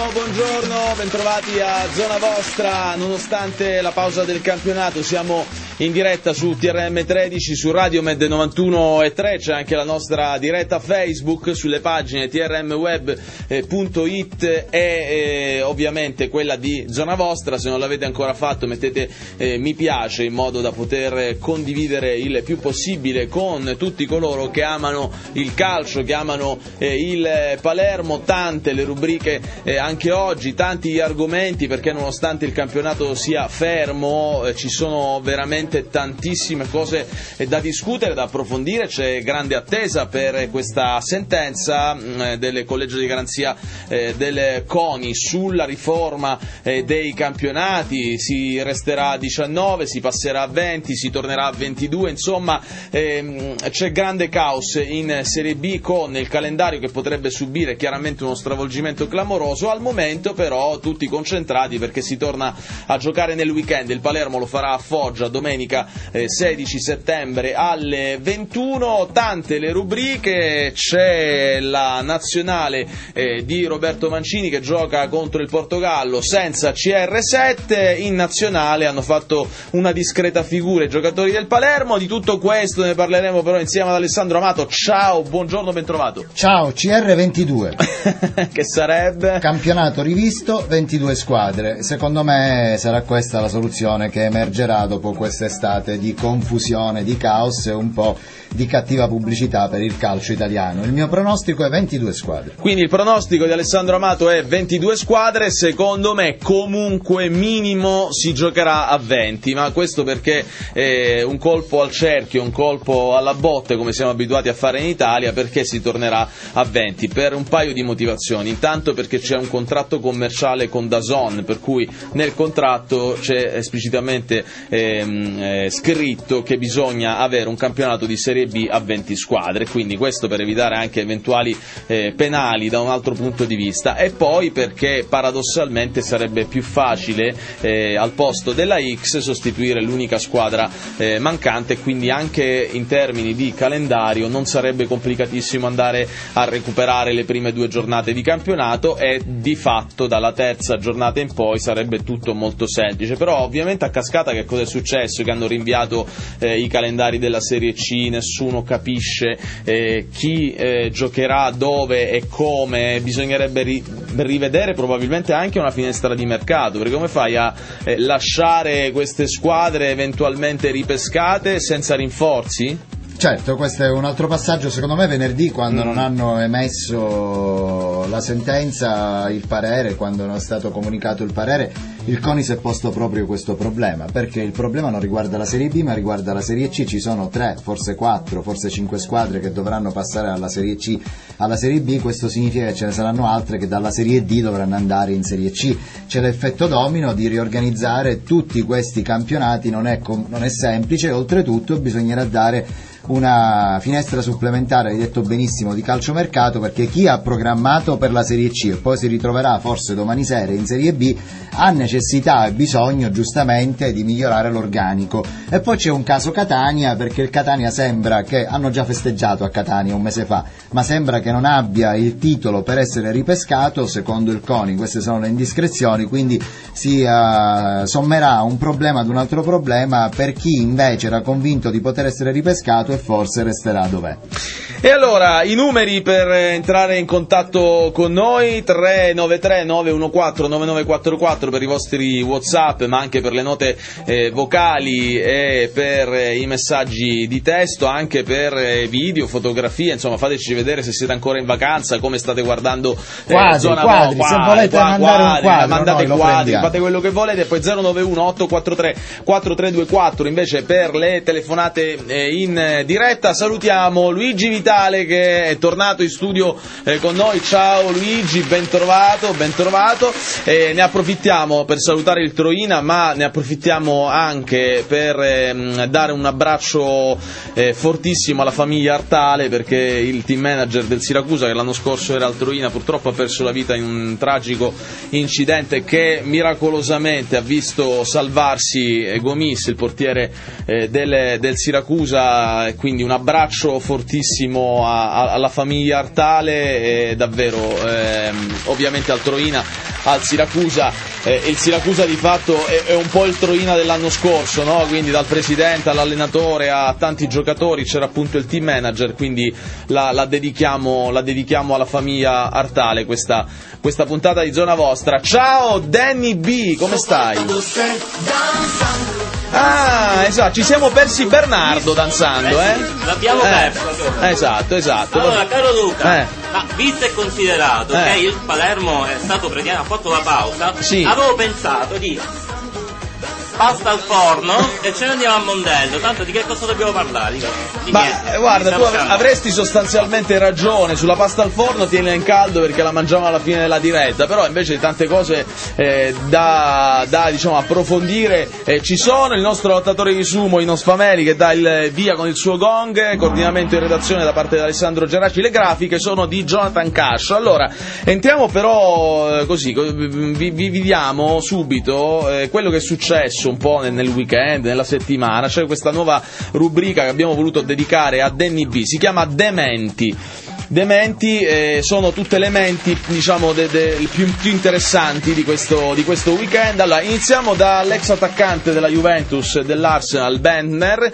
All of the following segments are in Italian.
Ciao, buongiorno, bentrovati a Zona Vostra. Nonostante la pausa del campionato siamo in diretta su TRM 13, su Radio Med 91.3, c'è anche la nostra diretta Facebook sulle pagine trmweb.it e ovviamente quella di Zona Vostra. Se non l'avete ancora fatto mettete mi piace in modo da poter condividere il più possibile con tutti coloro che amano il calcio, che amano il Palermo. Tante le rubriche anche oggi, tanti gli argomenti, perché nonostante il campionato sia fermo ci sono veramente tantissime cose da discutere, da approfondire. C'è grande attesa per questa sentenza del collegio di garanzia del CONI sulla riforma dei campionati. Si resterà a 19, si passerà a 20, si tornerà a 22, insomma c'è grande caos in Serie B, con il calendario che potrebbe subire chiaramente uno stravolgimento clamoroso. Al momento però tutti concentrati perché si torna a giocare nel weekend. Il Palermo lo farà a Foggia domenica 16 settembre alle 21. Tante le rubriche, c'è la nazionale di Roberto Mancini che gioca contro il Portogallo senza CR7. In nazionale hanno fatto una discreta figura i giocatori del Palermo. Di tutto questo ne parleremo però insieme ad Alessandro Amato. Ciao, buongiorno, ben trovato. Ciao, CR22 che sarebbe? Campionato rivisto, 22 squadre. Secondo me sarà questa la soluzione che emergerà dopo quest'estate di confusione, di caos e un po' di cattiva pubblicità per il calcio italiano. Il mio pronostico è 22 squadre. Quindi il pronostico di Alessandro Amato è 22 squadre. Secondo me comunque minimo si giocherà a 20, ma questo perché un colpo al cerchio, un colpo alla botte come siamo abituati a fare in Italia. Perché si tornerà a 20? Per un paio di motivazioni. Intanto perché c'è un contratto commerciale con DAZN, per cui nel contratto c'è esplicitamente scritto che bisogna avere un campionato di Serie B a 20 squadre, quindi questo per evitare anche eventuali penali da un altro punto di vista. E poi perché paradossalmente sarebbe più facile al posto della X sostituire l'unica squadra mancante, quindi anche in termini di calendario non sarebbe complicatissimo andare a recuperare le prime 2 giornate di campionato, e di fatto dalla terza giornata in poi sarebbe tutto molto semplice. Però ovviamente a cascata che cosa è successo? Che hanno rinviato i calendari della Serie C, nessuno capisce chi giocherà dove e come. Bisognerebbe rivedere probabilmente anche una finestra di mercato, perché come fai a lasciare queste squadre eventualmente ripescate senza rinforzi? Certo, questo è un altro passaggio. Secondo me venerdì, quando non hanno emesso la sentenza, il parere, quando non è stato comunicato il parere, il CONI si è posto proprio questo problema, perché il problema non riguarda la Serie B ma riguarda la Serie C. Ci sono 3, forse 4, forse 5 squadre che dovranno passare dalla Serie C alla Serie B. Questo significa che ce ne saranno altre che dalla Serie D dovranno andare in Serie C. C'è l'effetto domino di riorganizzare tutti questi campionati, non è semplice. Oltretutto bisognerà dare una finestra supplementare, hai detto benissimo, di calciomercato, perché chi ha programmato per la Serie C e poi si ritroverà forse domani sera in Serie B ha necessità e bisogno giustamente di migliorare l'organico. E poi c'è un caso Catania, perché il Catania sembra che hanno già festeggiato a Catania un mese fa, ma sembra che non abbia il titolo per essere ripescato secondo il CONI. Queste sono le indiscrezioni, quindi si sommerà un problema ad un altro problema per chi invece era convinto di poter essere ripescato e forse resterà dov'è. E allora i numeri per entrare in contatto con noi: 393 914 9944 per i vostri WhatsApp, ma anche per le note vocali e per i messaggi di testo, anche per video, fotografie. Insomma, fateci vedere se siete ancora in vacanza, come state guardando quadri, se volete mandare un quadro, mandate quadri, fate quello che volete. Poi 091 843 4324 invece per le telefonate in diretta. Salutiamo Luigi Vitale che è tornato in studio con noi. Ciao Luigi, ben trovato. Ne approfittiamo per salutare il Troina, ma ne approfittiamo anche per dare un abbraccio fortissimo alla famiglia Artale, perché il team manager del Siracusa, che l'anno scorso era al Troina, purtroppo ha perso la vita in un tragico incidente che miracolosamente ha visto salvarsi Gomis, il portiere del Siracusa. Quindi un abbraccio fortissimo alla famiglia Artale e davvero ovviamente al Troina al Siracusa, il Siracusa di fatto è un po' il Troina dell'anno scorso, no? Quindi dal presidente all'allenatore a tanti giocatori c'era appunto il team manager, quindi la dedichiamo alla famiglia Artale questa puntata di Zona Vostra. Ciao Danny B, come stai? Ah, esatto, ci siamo persi Bernardo danzando, L'abbiamo perso. Esatto. Allora, caro Luca, ma visto e considerato che il Palermo è stato praticamente, ha fatto la pausa, sì, avevo pensato di pasta al forno e ce ne andiamo a Mondello, tanto di che cosa dobbiamo parlare? Guarda, tu avresti sostanzialmente ragione, sulla pasta al forno tienila in caldo perché la mangiamo alla fine della diretta, però invece di tante cose da diciamo approfondire ci sono. Il nostro lottatore di sumo, Inos Fameli, che dà il via con il suo gong, coordinamento in redazione da parte di Alessandro Geraci, le grafiche sono di Jonathan Cascio. Allora, entriamo però così, vi diamo subito quello che è successo un po' nel weekend, nella settimana. C'è questa nuova rubrica che abbiamo voluto dedicare a Danny B, si chiama Dementi. Sono tutte le menti, diciamo, più interessanti di questo weekend. Allora, iniziamo dall'ex attaccante della Juventus e dell'Arsenal, Bentner,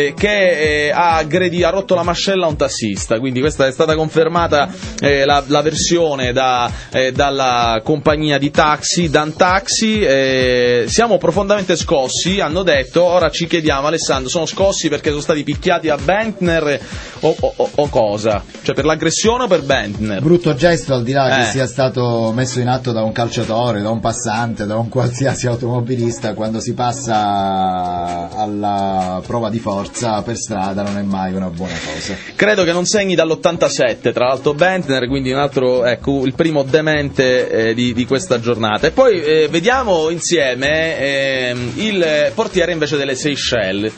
che ha rotto la mascella a un tassista, quindi questa è stata confermata la versione dalla compagnia di taxi, Dan Taxi. Siamo profondamente scossi, hanno detto. Ora ci chiediamo, Alessandro, sono scossi perché sono stati picchiati a Bentner o cosa? Cioè, per l'aggressione o per Bentner? Brutto gesto, al di là che sia stato messo in atto da un calciatore, da un passante, da un qualsiasi automobilista, quando si passa alla prova di forza per strada non è mai una buona cosa. Credo che non segni dall'87, tra l'altro, Bentner, quindi un altro, ecco, il primo demente di questa giornata. E poi vediamo insieme il portiere invece delle Seychelles.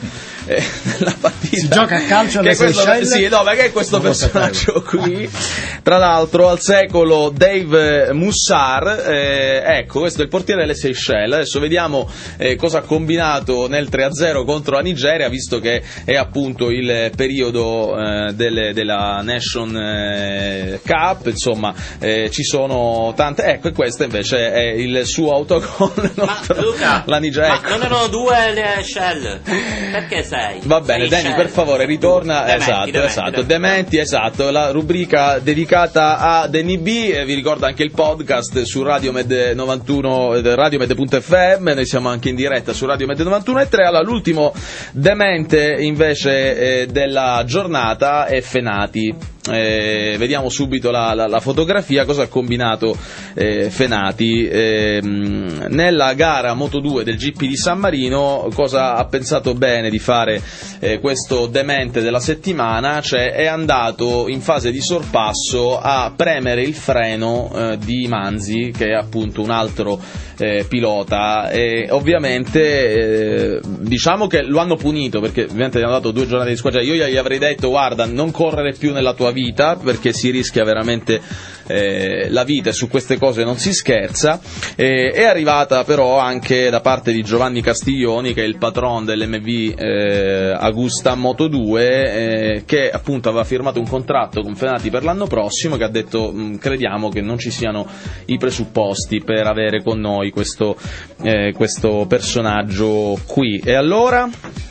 La partita. Si gioca a calcio alle Seychelles? Sì, no, ma che è questo personaggio qui? Tra l'altro al secolo Dave Moussard, ecco, questo è il portiere delle Seychelles. Adesso vediamo cosa ha combinato nel 3-0 contro la Nigeria, visto che è appunto il periodo della Nation Cup, insomma, ci sono tante. Ecco, e questo invece è il suo autogol contro Luca, la Nigeria. Ma non erano due le Shell? Perché sei? Va bene, Danny, per favore, ritorna. Dementi, esatto, la rubrica dedicata a Danny B. Vi ricordo anche il podcast su Radiomed 91, radiomed.fm. Noi siamo anche in diretta su Radiomed 91.3. Allora, l'ultimo demente invece della giornata è Fenati. Vediamo subito la fotografia. Cosa ha combinato Fenati nella gara Moto2 del GP di San Marino? Cosa ha pensato bene di fare questo demente della settimana? Cioè, è andato in fase di sorpasso a premere il freno di Manzi, che è appunto un altro pilota, e ovviamente diciamo che lo hanno punito, perché ovviamente gli hanno dato 2 giornate di squadra. Io gli avrei detto: guarda, non correre più nella tua vita, perché si rischia veramente la vita, e su queste cose non si scherza. È arrivata però anche da parte di Giovanni Castiglioni, che è il patron dell'MV Agusta Moto2, che appunto aveva firmato un contratto con Fenati per l'anno prossimo, che ha detto: crediamo che non ci siano i presupposti per avere con noi questo personaggio qui. E allora,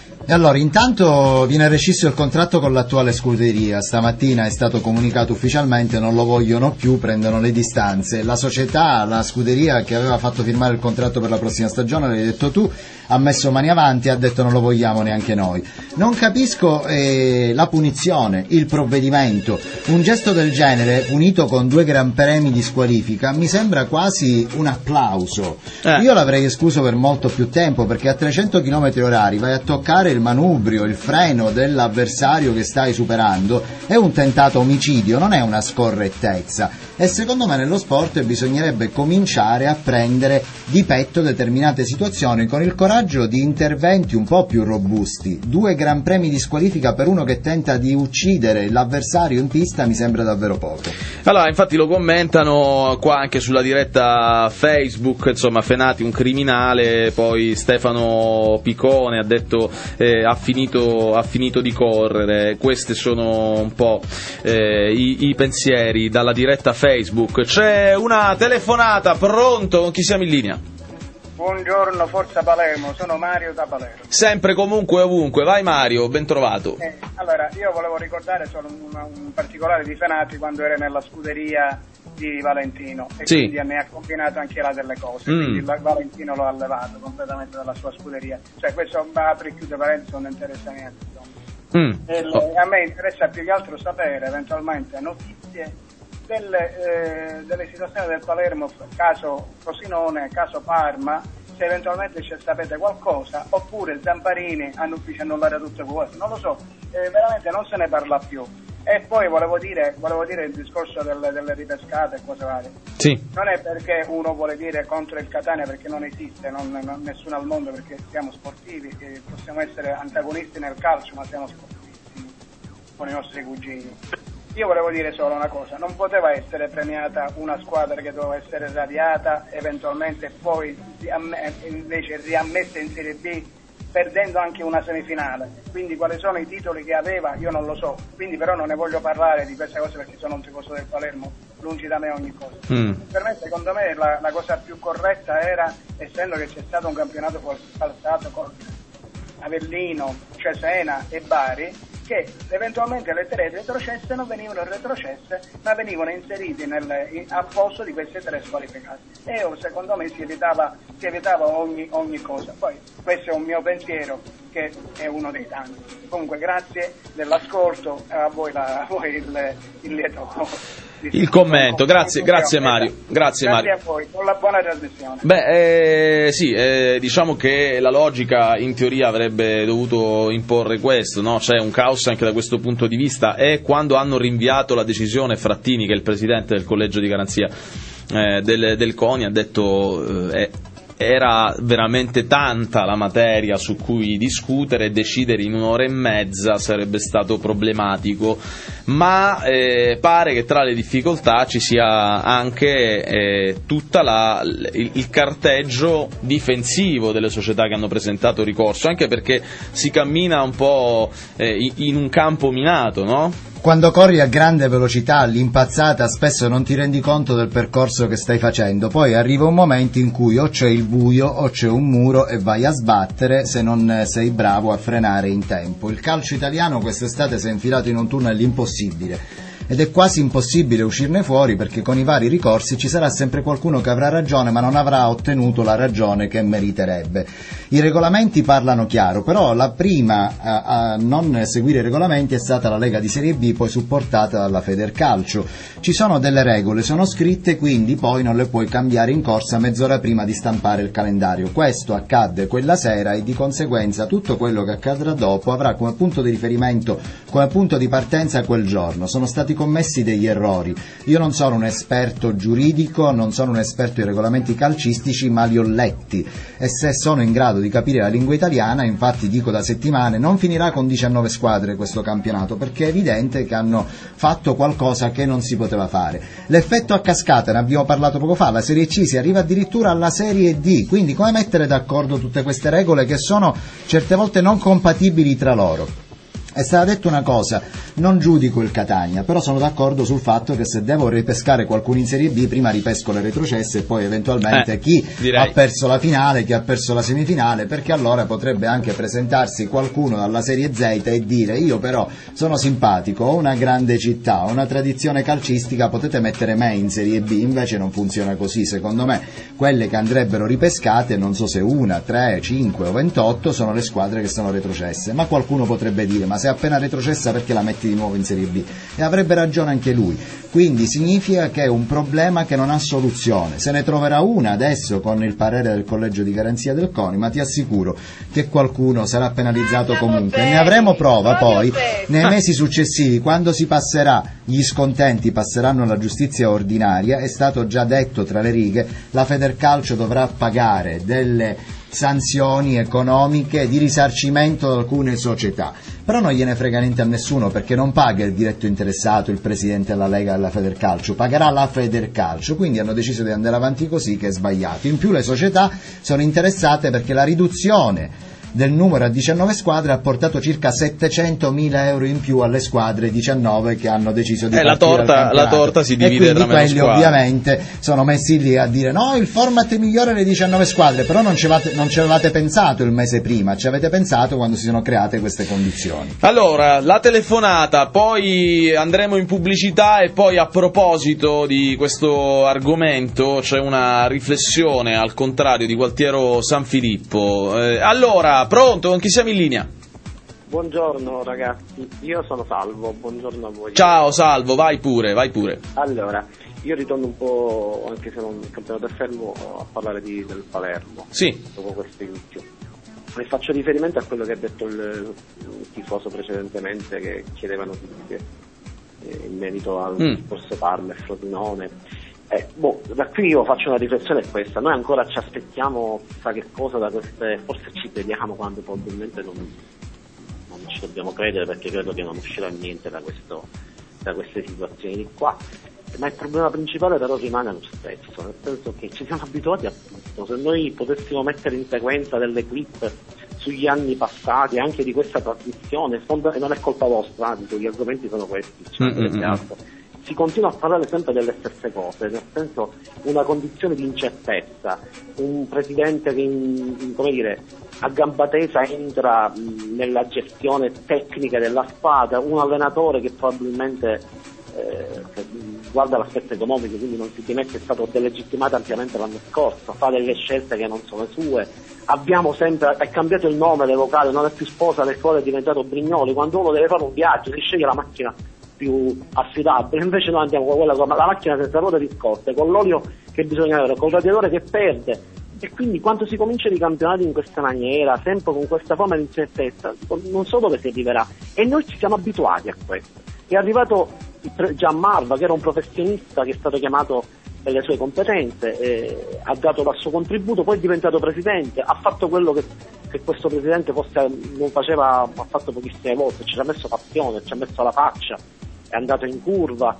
intanto viene rescisso il contratto con l'attuale scuderia. Stamattina è stato comunicato ufficialmente: non lo vogliono più, prendono le distanze. La società, la scuderia che aveva fatto firmare il contratto per la prossima stagione, l'hai detto tu, ha messo mani avanti e ha detto: non lo vogliamo neanche noi. Non capisco la punizione, il provvedimento. Un gesto del genere, punito con 2 gran premi di squalifica, mi sembra quasi un applauso. Io l'avrei escluso per molto più tempo, perché a 300 km/h vai a toccare il manubrio, il freno dell'avversario che stai superando. È un tentato omicidio, non è una scorrettezza. E secondo me nello sport bisognerebbe cominciare a prendere di petto determinate situazioni con il coraggio di interventi un po' più robusti. 2 gran premi di squalifica per uno che tenta di uccidere l'avversario in pista mi sembra davvero poco. Allora, infatti lo commentano qua anche sulla diretta Facebook, insomma, Fenati un criminale. Poi Stefano Piccone ha detto ha finito di correre. Questi sono un po' i pensieri dalla diretta Facebook Facebook. C'è una telefonata, pronto? Con chi siamo in linea? Buongiorno, Forza Palermo, sono Mario da Palermo. Sempre, comunque, ovunque. Vai Mario, ben trovato. Allora, io volevo ricordare solo un particolare di Fenati quando era nella scuderia di Valentino e sì, quindi ne ha combinato anche là delle cose, quindi Valentino lo ha levato completamente dalla sua scuderia, cioè questo apre e chiude parentesi, non interessa niente, insomma. A me interessa più che altro sapere eventualmente notizie delle situazioni del Palermo, caso Frosinone, caso Parma, se eventualmente sapete qualcosa, oppure Zamparini ci annullare tutte cose, non lo so, veramente non se ne parla più. E poi volevo dire il discorso delle ripescate e cose varie. Sì. Non è perché uno vuole dire contro il Catania, perché non esiste, nessuno al mondo, perché siamo sportivi, possiamo essere antagonisti nel calcio, ma siamo sportivi con i nostri cugini. Io volevo dire solo una cosa, non poteva essere premiata una squadra che doveva essere radiata, eventualmente poi invece riammessa in Serie B, perdendo anche una semifinale. Quindi quali sono i titoli che aveva io non lo so, quindi però non ne voglio parlare di queste cose perché sono un tifoso del Palermo, lungi da me ogni cosa. Per me, secondo me, la cosa più corretta era, essendo che c'è stato un campionato falsato con Avellino, Cesena e Bari, che eventualmente le tre retrocesse non venivano retrocesse, ma venivano inseriti a posto di queste tre squalificate. E secondo me si evitava ogni cosa. Poi questo è un mio pensiero, che è uno dei tanti. Comunque grazie dell'ascolto, a voi il lieto. Il commento, grazie Mario. Grazie Mario. A voi, con la buona trasmissione. Diciamo che la logica in teoria avrebbe dovuto imporre questo, no? C'è un caos anche da questo punto di vista, e quando hanno rinviato la decisione, Frattini, che è il presidente del collegio di garanzia del CONI, ha detto era veramente tanta la materia su cui discutere, e decidere in un'ora e mezza sarebbe stato problematico, ma pare che tra le difficoltà ci sia anche tutto il carteggio difensivo delle società che hanno presentato ricorso, anche perché si cammina un po' in un campo minato, no? Quando corri a grande velocità, all'impazzata, spesso non ti rendi conto del percorso che stai facendo, poi arriva un momento in cui o c'è il buio o c'è un muro e vai a sbattere se non sei bravo a frenare in tempo. Il calcio italiano quest'estate si è infilato in un tunnel impossibile. Ed è quasi impossibile uscirne fuori, perché con i vari ricorsi ci sarà sempre qualcuno che avrà ragione ma non avrà ottenuto la ragione che meriterebbe. I regolamenti parlano chiaro, però la prima a non seguire i regolamenti è stata la Lega di Serie B, poi supportata dalla Federcalcio. Ci sono delle regole, sono scritte, quindi poi non le puoi cambiare in corsa mezz'ora prima di stampare il calendario. Questo accadde quella sera e di conseguenza tutto quello che accadrà dopo avrà come punto di riferimento, come punto di partenza quel giorno. Sono stati commessi degli errori. Io non sono un esperto giuridico, non sono un esperto di regolamenti calcistici, ma li ho letti, e se sono in grado di capire la lingua italiana, infatti dico da settimane, non finirà con 19 squadre questo campionato, perché è evidente che hanno fatto qualcosa che non si poteva fare. L'effetto a cascata, ne abbiamo parlato poco fa, la Serie C si arriva addirittura alla Serie D, quindi come mettere d'accordo tutte queste regole che sono certe volte non compatibili tra loro? È stata detta una cosa, non giudico il Catania, però sono d'accordo sul fatto che se devo ripescare qualcuno in Serie B, prima ripesco le retrocesse e poi eventualmente chi ha perso la finale, chi ha perso la semifinale, perché allora potrebbe anche presentarsi qualcuno dalla Serie Z e dire: io però sono simpatico, ho una grande città, ho una tradizione calcistica, potete mettere me in Serie B. Invece non funziona così, secondo me. Quelle che andrebbero ripescate, non so se 1, 3, 5 o 28, sono le squadre che sono retrocesse, ma qualcuno potrebbe dire: ma sei appena retrocessa perché la metti di nuovo in Serie B? E avrebbe ragione anche lui. Quindi significa che è un problema che non ha soluzione. Se ne troverà una adesso con il parere del collegio di garanzia del CONI, ma ti assicuro che qualcuno sarà penalizzato comunque. Ne avremo prova poi nei mesi successivi, quando si passerà, gli scontenti passeranno alla giustizia ordinaria. È stato già detto tra le righe, la Federcalcio dovrà pagare delle sanzioni economiche di risarcimento ad alcune società, però non gliene frega niente a nessuno, perché non paga il diretto interessato, il presidente della Lega della Federcalcio, pagherà la Federcalcio, quindi hanno deciso di andare avanti così, che è sbagliato. In più le società sono interessate perché la riduzione del numero a 19 squadre ha portato circa 700.000 euro in più alle squadre 19 che hanno deciso di partire la torta si divide e tra meno quelli squadre. Ovviamente sono messi lì a dire no, il format migliore è le 19 squadre, però non ci avevate pensato il mese prima, ci avete pensato quando si sono create queste condizioni. Allora, la telefonata, poi andremo in pubblicità e poi a proposito di questo argomento c'è una riflessione al contrario di Gualtiero Sanfilippo. Allora, pronto? Con chi siamo in linea? Buongiorno ragazzi, io sono Salvo, buongiorno a voi. Ciao Salvo, vai pure. Allora, io ritorno un po', anche se non il campionato è fermo, a parlare del Palermo. Sì. Dopo questo inizio. E faccio riferimento a quello che ha detto il tifoso precedentemente, che chiedeva notizie in merito al discorso Parma e Frosinone. Da qui io faccio una riflessione questa: noi ancora ci aspettiamo chissà che cosa da queste, forse ci crediamo quando probabilmente non ci dobbiamo credere, perché credo che non uscirà niente da queste situazioni di qua. Ma il problema principale però rimane lo stesso, nel senso che ci siamo abituati a tutto. Se noi potessimo mettere in sequenza delle clip sugli anni passati, anche di questa trasmissione, e non è colpa vostra, gli argomenti sono questi, si continua a parlare sempre delle stesse cose, nel senso una condizione di incertezza, un presidente che a gamba tesa entra nella gestione tecnica della squadra, un allenatore che probabilmente guarda l'aspetto economico, quindi non si dimette, è stato delegittimato ampiamente l'anno scorso, fa delle scelte che non sono sue. È cambiato il nome dei locali, non è più Sposa le Scuole, è diventato Brignoli. Quando uno deve fare un viaggio si sceglie la macchina più affidabile, invece noi andiamo con quella, la macchina senza ruote discoste, con l'olio che bisogna avere, con il radiatore che perde. E quindi quando si comincia i campionati in questa maniera, sempre con questa forma di incertezza, non so dove si arriverà, e noi ci siamo abituati a questo. È arrivato Gianmarva, che era un professionista che è stato chiamato per le sue competenze, ha dato il suo contributo, poi è diventato presidente, ha fatto quello che questo presidente forse non faceva, ha fatto pochissime volte, ci ha messo passione, ci ha messo la faccia, è andato in curva,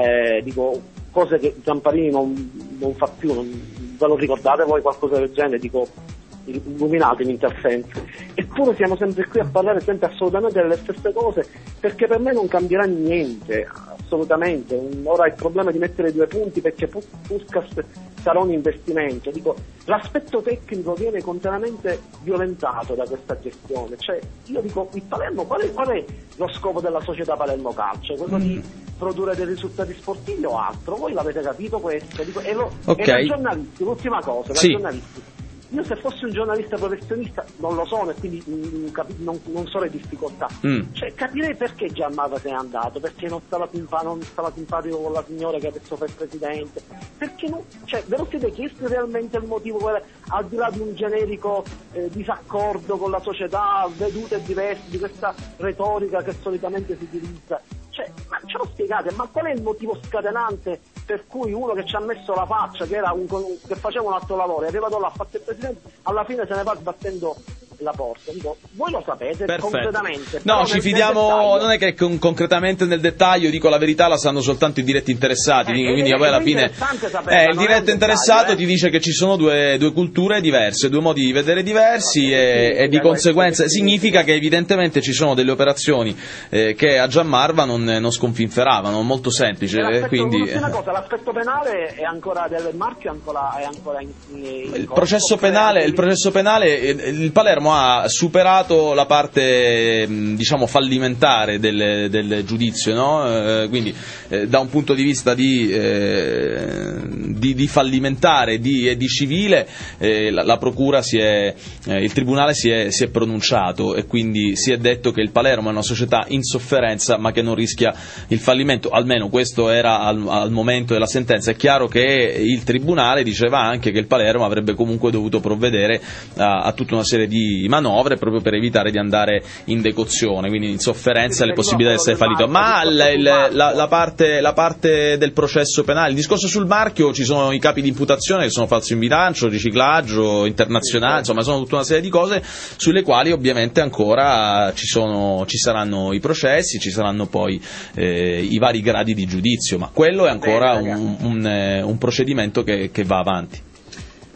cose che Zamparini non fa più, ve lo ricordate voi qualcosa del genere? Illuminatemi in tal senso. Eppure siamo sempre qui a parlare sempre assolutamente delle stesse cose, perché per me non cambierà niente, assolutamente. Ora il problema è di mettere 2 punti, perché Puskás sarà un investimento. L'aspetto tecnico viene continuamente violentato da questa gestione. Cioè, io dico, il Palermo, qual è lo scopo della società Palermo Calcio? Quello di produrre dei risultati sportivi o altro? Voi l'avete capito questo? E da giornalisti, l'ultima cosa, da giornalisti. Io se fossi un giornalista professionista non lo sono, e quindi non so le difficoltà. Cioè, capirei perché Gianmarva se n'è andato, perché non stava simpatico con la signora che adesso fa il presidente, perché ve lo siete chiesti realmente il motivo, al di là di un generico disaccordo con la società, vedute diverse di questa retorica che solitamente si utilizza? Cioè, ma ce lo spiegate, ma qual è il motivo scatenante per cui uno che ci ha messo la faccia, che che faceva un altro lavoro, è arrivato là, ha fatto il presidente, alla fine se ne va sbattendo la porta? Voi lo sapete. Perfetto. Concretamente. No, ci fidiamo, non è che concretamente nel dettaglio, dico la verità, la sanno soltanto i diretti interessati, quindi poi alla fine il diretto interessato ti dice che ci sono due culture diverse, 2 modi di vedere diversi, e di conseguenza significa che evidentemente ci sono delle operazioni che a Gianmarva non sconfinferavano, molto semplice. Quindi una cosa, l'aspetto penale è ancora del marchio, è ancora in il processo penale, il Palermo ha superato la parte fallimentare del giudizio, no? Quindi da un punto di vista di fallimentare e di civile, la procura il tribunale si è pronunciato, e quindi si è detto che il Palermo è una società in sofferenza ma che non rischia il fallimento, almeno questo era al momento della sentenza. È chiaro che il tribunale diceva anche che il Palermo avrebbe comunque dovuto provvedere a tutta una serie di manovre proprio per evitare di andare in decozione, quindi in sofferenza, le possibilità di essere fallito. Ma la parte del processo penale, il discorso sul marchio, ci sono i capi di imputazione che sono falso in bilancio, riciclaggio internazionale, insomma sono tutta una serie di cose sulle quali ovviamente ancora ci saranno i processi, ci saranno poi i vari gradi di giudizio, ma quello è ancora un procedimento che va avanti.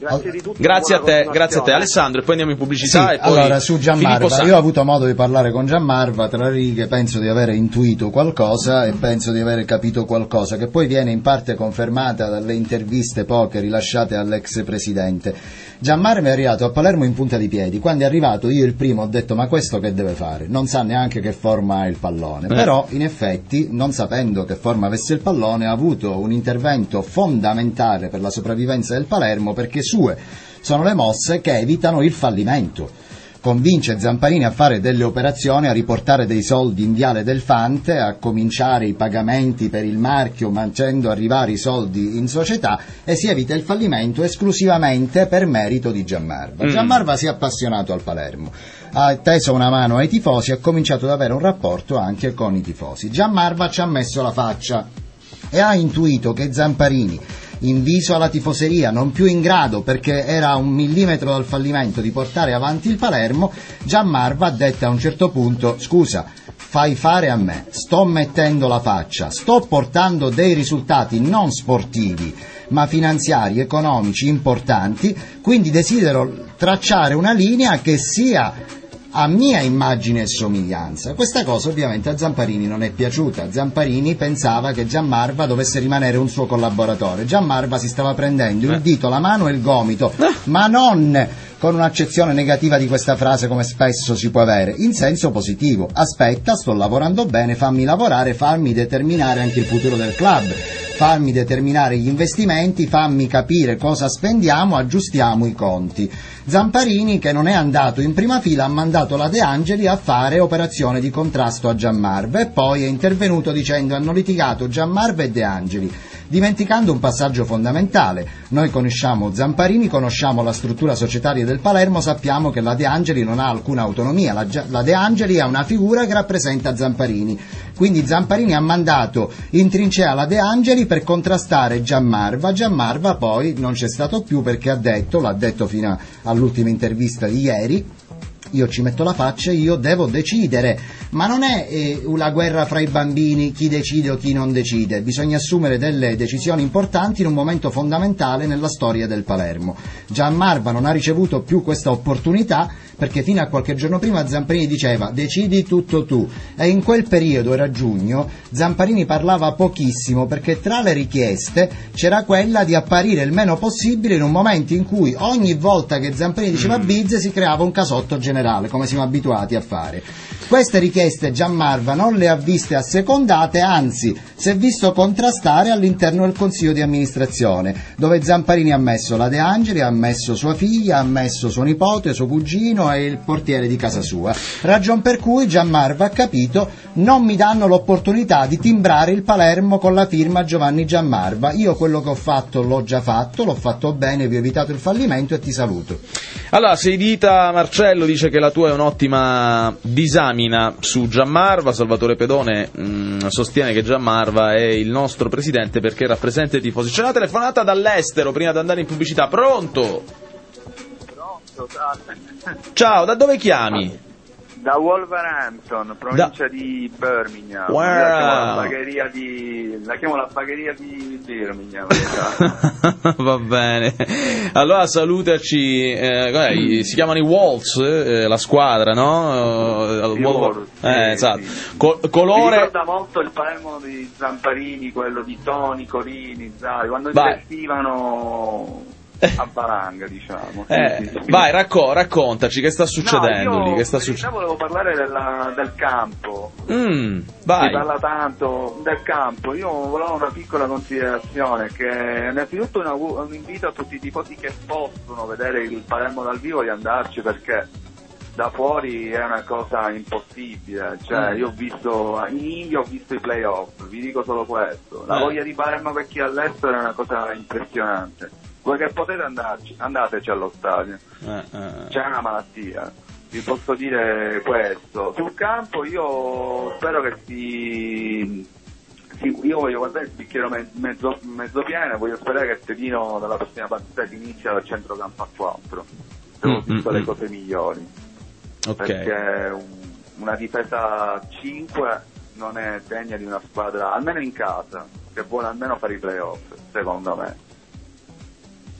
Grazie di tutto. Grazie a te Alessandro, e poi andiamo in pubblicità. Sì, e poi allora su Gianmarva, io ho avuto modo di parlare con Gianmarva tra righe, penso di avere intuito qualcosa e penso di avere capito qualcosa che poi viene in parte confermata dalle interviste poche rilasciate all'ex presidente. Gianmarva è arrivato a Palermo in punta di piedi. Quando è arrivato io il primo ho detto: ma questo che deve fare? Non sa neanche che forma ha il pallone. Però in effetti, non sapendo che forma avesse il pallone, ha avuto un intervento fondamentale per la sopravvivenza del Palermo, perché sue sono le mosse che evitano il fallimento. Convince Zamparini a fare delle operazioni, a riportare dei soldi in Viale del Fante, a cominciare i pagamenti per il marchio facendo arrivare i soldi in società, e si evita il fallimento esclusivamente per merito di Gianmarva. Gianmarva si è appassionato al Palermo, ha teso una mano ai tifosi, ha cominciato ad avere un rapporto anche con i tifosi. Gianmarva ci ha messo la faccia e ha intuito che Zamparini, in viso alla tifoseria, non più in grado, perché era a 1 millimetro dal fallimento, di portare avanti il Palermo, Gianmarva ha detto a un certo punto: scusa, fai fare a me, sto mettendo la faccia, sto portando dei risultati non sportivi ma finanziari, economici importanti, quindi desidero tracciare una linea che sia a mia immagine e somiglianza. Questa cosa ovviamente a Zamparini non è piaciuta. Zamparini pensava che Gianmarva dovesse rimanere un suo collaboratore. Gianmarva si stava prendendo il dito, la mano e il gomito, ma non con un'accezione negativa di questa frase come spesso si può avere, in senso positivo. Aspetta, sto lavorando bene, fammi lavorare, fammi determinare anche il futuro del club, fammi determinare gli investimenti, fammi capire cosa spendiamo, aggiustiamo i conti. Zamparini, che non è andato in prima fila, ha mandato la De Angeli a fare operazione di contrasto a Gianmarva, e poi è intervenuto dicendo: hanno litigato Gianmarva e De Angeli, dimenticando un passaggio fondamentale. Noi conosciamo Zamparini, conosciamo la struttura societaria del Palermo, sappiamo che la De Angeli non ha alcuna autonomia, la De Angeli è una figura che rappresenta Zamparini, quindi Zamparini ha mandato in trincea la De Angeli per contrastare Gianmarva. Gianmarva poi non c'è stato più, perché l'ha detto fino all'ultima intervista di ieri: io ci metto la faccia, io devo decidere, ma non è una guerra fra i bambini, chi decide o chi non decide, bisogna assumere delle decisioni importanti in un momento fondamentale nella storia del Palermo. Gianmarva non ha ricevuto più questa opportunità, perché fino a qualche giorno prima Zamparini diceva: decidi tutto tu, e in quel periodo, era giugno, Zamparini parlava pochissimo, perché tra le richieste c'era quella di apparire il meno possibile in un momento in cui ogni volta che Zamparini diceva bizze si creava un casotto generale, come siamo abituati a fare. Queste richieste Gianmarva non le ha viste assecondate, anzi si è visto contrastare all'interno del Consiglio di amministrazione, dove Zamparini ha messo la De Angeli, ha messo sua figlia, ha messo suo nipote, suo cugino e il portiere di casa sua, ragion per cui Gianmarva ha capito: non mi danno l'opportunità di timbrare il Palermo con la firma Giovanni Gianmarva, io quello che ho fatto l'ho già fatto, l'ho fatto bene, vi ho evitato il fallimento e ti saluto. Allora, Seidita Marcello dice che la tua è un'ottima disamina su Gianmarva. Salvatore Pedone sostiene che Gianmarva è il nostro presidente perché rappresenta i tifosi. C'è una telefonata dall'estero prima di andare in pubblicità. Pronto? Pronto, salve. Ciao, da dove chiami? Da Wolverhampton, provincia di Birmingham. Wow. La chiamo la bagheria di Birmingham. Va bene. Allora salutaci. Si chiamano i Wolves, la squadra, no? Wolves, sì, esatto. sì. Colore. Mi ricorda molto il Palermo di Zamparini, quello di Toni, Corini, Zai, quando si vestivano a valanga, diciamo. Sì. Vai, raccontaci che sta succedendo lì. Che sta volevo parlare del campo. Vai. Si parla tanto del campo. Io volevo una piccola considerazione, che innanzitutto un invito a tutti i tifosi che possono vedere il Palermo dal vivo di andarci, perché da fuori è una cosa impossibile. Cioè, io ho visto in India, ho visto i playoff, vi dico solo questo. La voglia di Palermo per chi è all'estero è una cosa impressionante. Voi che potete andateci allo stadio. C'è una malattia, vi posso dire questo. Sul campo io spero che io voglio guardare il bicchiere mezzo pieno, voglio sperare che Tedino dalla prossima partita si inizia dal centrocampo a 4. Ho visto le cose migliori. Perché una difesa 5 non è degna di una squadra, almeno in casa, che vuole almeno fare i playoff, secondo me.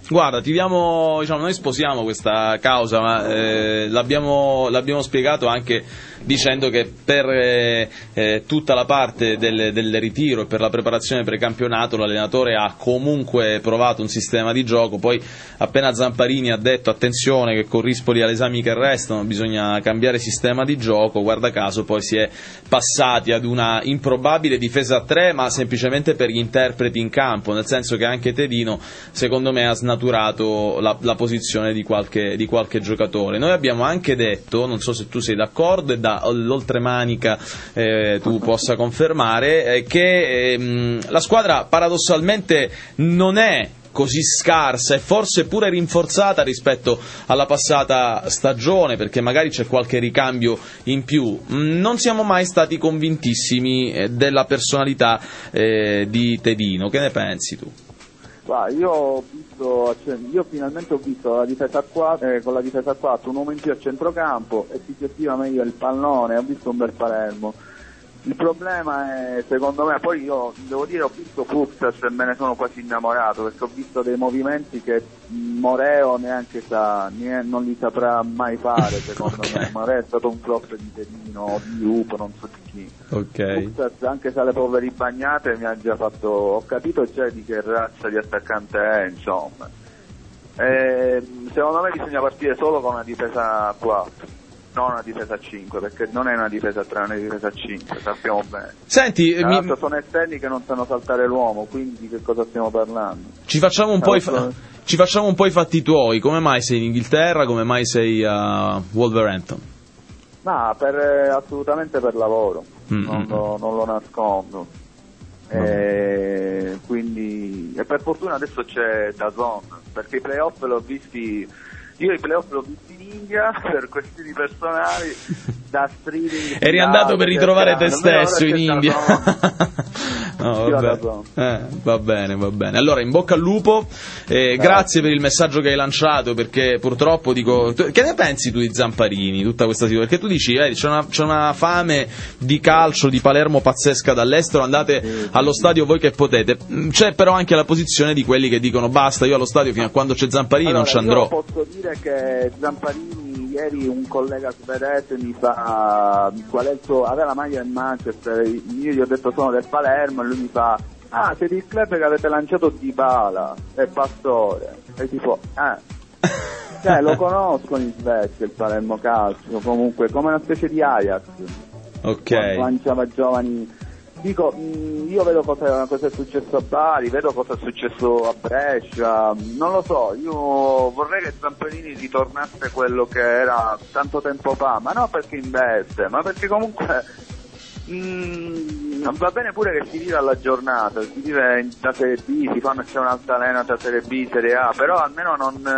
Guarda, ti diamo, noi sposiamo questa causa, ma l'abbiamo spiegato anche dicendo che per tutta la parte del ritiro e per la preparazione precampionato l'allenatore ha comunque provato un sistema di gioco, poi appena Zamparini ha detto attenzione che con Rispoli ha esami che restano, bisogna cambiare sistema di gioco, guarda caso poi si è passati ad una improbabile difesa a 3, ma semplicemente per gli interpreti in campo, nel senso che anche Tedino secondo me ha snaturato la posizione di qualche giocatore. Noi abbiamo anche detto, non so se tu sei d'accordo e dall'oltremanica tu possa confermare, che la squadra paradossalmente non è così scarsa e forse pure rinforzata rispetto alla passata stagione, perché magari c'è qualche ricambio in più. Non siamo mai stati convintissimi della personalità di Tedino. Che ne pensi tu? Io finalmente ho visto la difesa a 4, con la difesa a 4 un uomo in più a centrocampo e si gestiva meglio il pallone, ho visto un bel Palermo. Il problema è, secondo me, poi io devo dire ho visto Fuxas e me ne sono quasi innamorato, perché ho visto dei movimenti che Moreo neanche sa, non li saprà mai fare, secondo me. Moreo è stato un flop di Tedino, di Lupo, non so di chi. Fuxas, anche se alle poveri bagnate, mi ha già fatto, ho capito già di che razza di attaccante è, insomma. Secondo me bisogna partire solo con una difesa a 4. Non una difesa a 5, perché non è una difesa a 3, è una difesa a 5, sappiamo bene. Senti, sono esterni che non sanno saltare l'uomo, quindi che cosa stiamo parlando? Ci facciamo un po' i fatti tuoi. Come mai sei in Inghilterra, come mai sei a Wolverhampton? Assolutamente per lavoro, non lo nascondo. Quindi, e per fortuna adesso c'è DAZN, perché i playoff l'ho visti in India per questioni personali, da streaming. Eri andato per ritrovare te stesso in India. No, va bene. Allora, in bocca al lupo, grazie per il messaggio che hai lanciato, perché purtroppo che ne pensi tu di Zamparini, tutta questa situazione? Perché tu dici, c'è una fame di calcio di Palermo pazzesca dall'estero, andate allo stadio voi che potete. C'è però anche la posizione di quelli che dicono basta, io allo stadio fino a quando c'è Zamparini non ci andrò. Io posso dire che Zamparini, ieri un collega svedese mi fa qual è il suo, aveva la maglia del Manchester, io gli ho detto sono del Palermo e lui mi fa siete il club che avete lanciato Dybala e Pastore, e tipo lo conoscono in Svezia il Palermo Calcio, comunque come una specie di Ajax, quando lanciava giovani. Dico, io vedo cosa è successo a Bari, vedo cosa è successo a Brescia, non lo so, io vorrei che Zamparini ritornasse quello che era tanto tempo fa, ma non perché investe, ma perché comunque va bene pure che si vive alla giornata, si vive da Serie B, c'è un'altalena da Serie B, Serie A, però almeno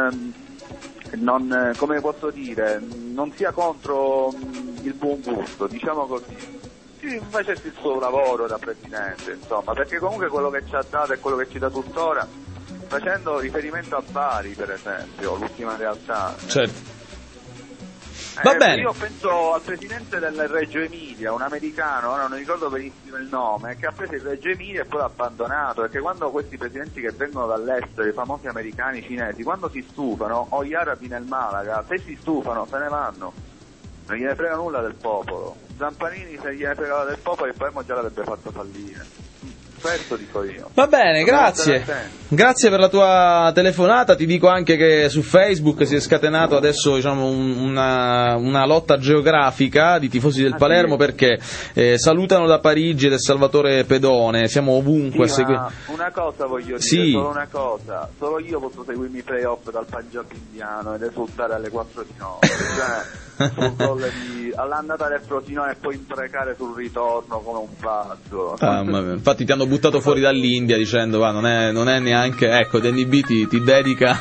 non come posso dire, non sia contro il buon gusto, diciamo così. Facessi il suo lavoro da presidente, insomma, perché comunque quello che ci ha dato e quello che ci dà tuttora, facendo riferimento a Bari per esempio, l'ultima realtà. Certo. Va bene. Io penso al presidente del Reggio Emilia, un americano, ora non ricordo benissimo il nome, che ha preso il Reggio Emilia e poi l'ha abbandonato, perché quando questi presidenti che vengono dall'estero, i famosi americani, cinesi, quando si stufano, o gli arabi nel Malaga, se si stufano se ne vanno, non gliene frega nulla del popolo. Zamparini, se gliene fregava del popolo, il Palermo già l'avrebbe fatto fallire. Questo dico io. Va bene, grazie per la tua telefonata. Ti dico anche che su Facebook si è scatenato adesso una lotta geografica di tifosi del Palermo, perché salutano da Parigi del Salvatore Pedone, siamo ovunque a seguire. Una cosa voglio dire, solo una cosa, solo io posso seguirmi i playoff dal Punjab indiano ed esultare alle 4 di notte, sul gol all'andata del Frosinone e poi imprecare sul ritorno come un pazzo. Infatti ti hanno buttato fuori dall'India dicendo non è neanche, ecco, DNB ti dedica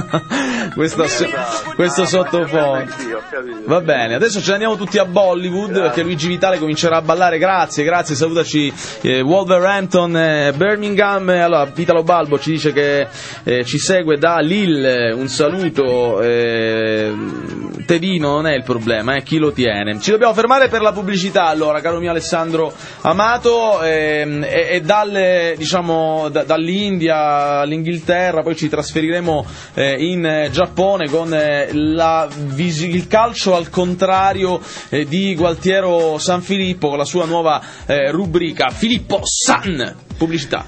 questo sottofondo. Va bene, adesso ce ne andiamo tutti a Bollywood, perché Luigi Vitale comincerà a ballare. Grazie, salutaci Wolverhampton, Birmingham. Allora Italo Balbo ci dice che ci segue da Lille, un saluto. tedino non è il problema, è chi lo tiene. Ci dobbiamo fermare per la pubblicità, allora, caro mio Alessandro Amato, e dall'India all'Inghilterra, poi ci trasferiremo in Giappone con il calcio al contrario di Gualtiero Sanfilippo, con la sua nuova rubrica Filippo San. Pubblicità.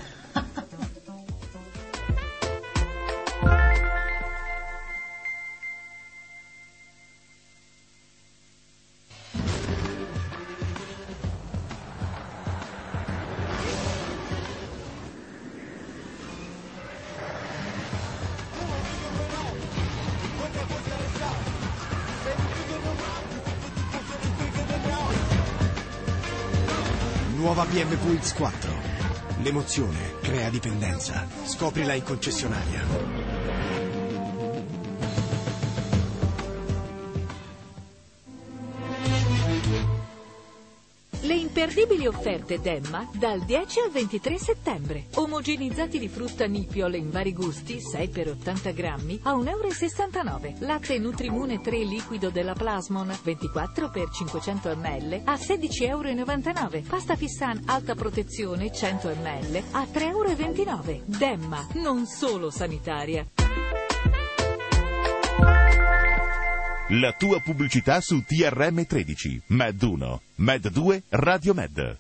Nuova BMW X4. L'emozione crea dipendenza. Scoprila in concessionaria. Le imperdibili offerte Demma dal 10 al 23 settembre. Omogenizzati di frutta Nipiol in vari gusti, 6 per 80 grammi, a 1,69 €. Latte Nutrimune 3 liquido della Plasmon, 24 per 500 ml, a 16,99 €. Pasta Fissan alta protezione 100 ml, a 3,29 €. Demma, non solo sanitaria. La tua pubblicità su TRM13, Med 1, Med 2, Radio Med.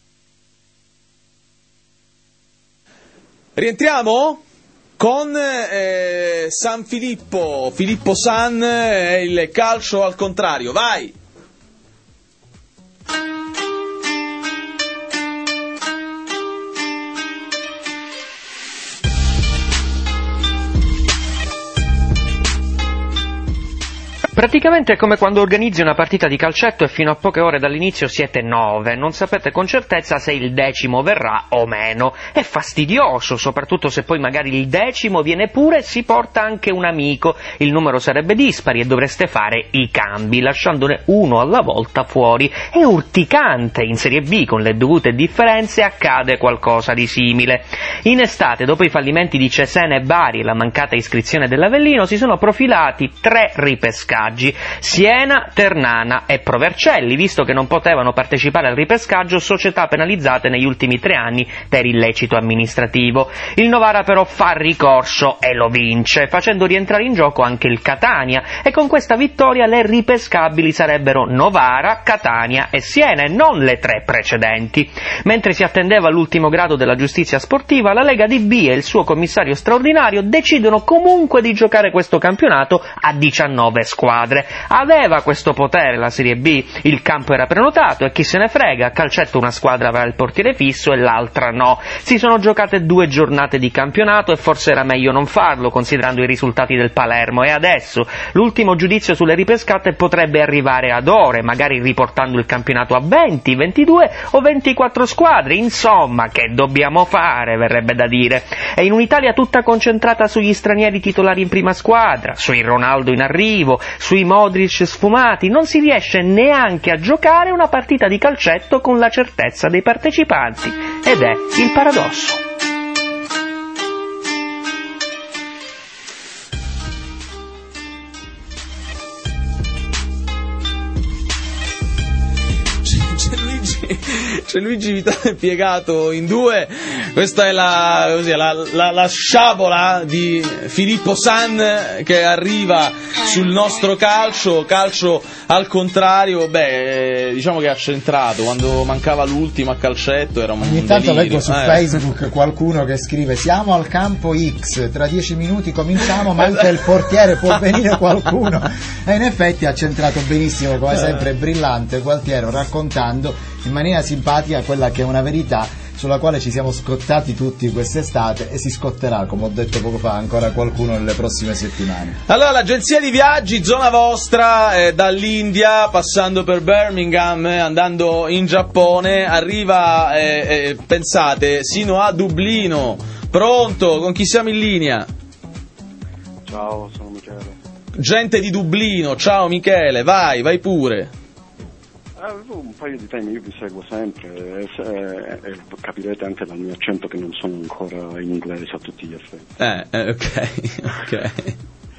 Rientriamo con Sanfilippo, Filippo San, il calcio al contrario, vai! Praticamente è come quando organizzi una partita di calcetto e fino a poche ore dall'inizio siete 9, non sapete con certezza se il 10° verrà o meno. È fastidioso, soprattutto se poi magari il 10° viene pure e si porta anche un amico. Il numero sarebbe dispari e dovreste fare i cambi, lasciandone uno alla volta fuori. È urticante, in Serie B con le dovute differenze accade qualcosa di simile. In estate, dopo i fallimenti di Cesena e Bari e la mancata iscrizione dell'Avellino, si sono profilati 3 ripescaggi. Siena, Ternana e Provercelli, visto che non potevano partecipare al ripescaggio società penalizzate negli ultimi 3 anni per illecito amministrativo. Il Novara però fa ricorso e lo vince, facendo rientrare in gioco anche il Catania, e con questa vittoria le ripescabili sarebbero Novara, Catania e Siena, e non le 3 precedenti. Mentre si attendeva l'ultimo grado della giustizia sportiva, la Lega DB e il suo commissario straordinario decidono comunque di giocare questo campionato a 19 squadre. Aveva questo potere la Serie B, il campo era prenotato e chi se ne frega, a calcetto una squadra avrà il portiere fisso e l'altra no. Si sono giocate 2 giornate di campionato e forse era meglio non farlo considerando i risultati del Palermo, e adesso l'ultimo giudizio sulle ripescate potrebbe arrivare ad ore, magari riportando il campionato a 20, 22 o 24 squadre. Insomma, che dobbiamo fare, verrebbe da dire. E in un'Italia tutta concentrata sugli stranieri titolari in prima squadra, sui Ronaldo in arrivo, sui Modric sfumati, non si riesce neanche a giocare una partita di calcetto con la certezza dei partecipanti. Ed è il paradosso. C'è Luigi Vitale piegato in 2. Questa è la sciabola di Filippo San che arriva sul nostro calcio al contrario. Diciamo che ha centrato quando mancava l'ultimo a calcetto, era un ogni tanto delirio. Leggo su Facebook qualcuno che scrive: siamo al campo X, tra 10 minuti cominciamo, manca il portiere, può venire qualcuno? E in effetti ha centrato benissimo, come sempre brillante Gualtiero, raccontando in maniera simpatica quella che è una verità sulla quale ci siamo scottati tutti quest'estate, e si scotterà, come ho detto poco fa, ancora qualcuno nelle prossime settimane. Allora, l'agenzia di viaggi Zona Vostra, dall'India, passando per Birmingham, andando in Giappone, arriva, pensate, sino a Dublino. Pronto? Con chi siamo in linea? Ciao, sono Michele. Gente di Dublino, ciao Michele, vai pure. Un paio di temi, io vi seguo sempre e capirete anche dal mio accento che non sono ancora in inglese a tutti gli effetti. Ok.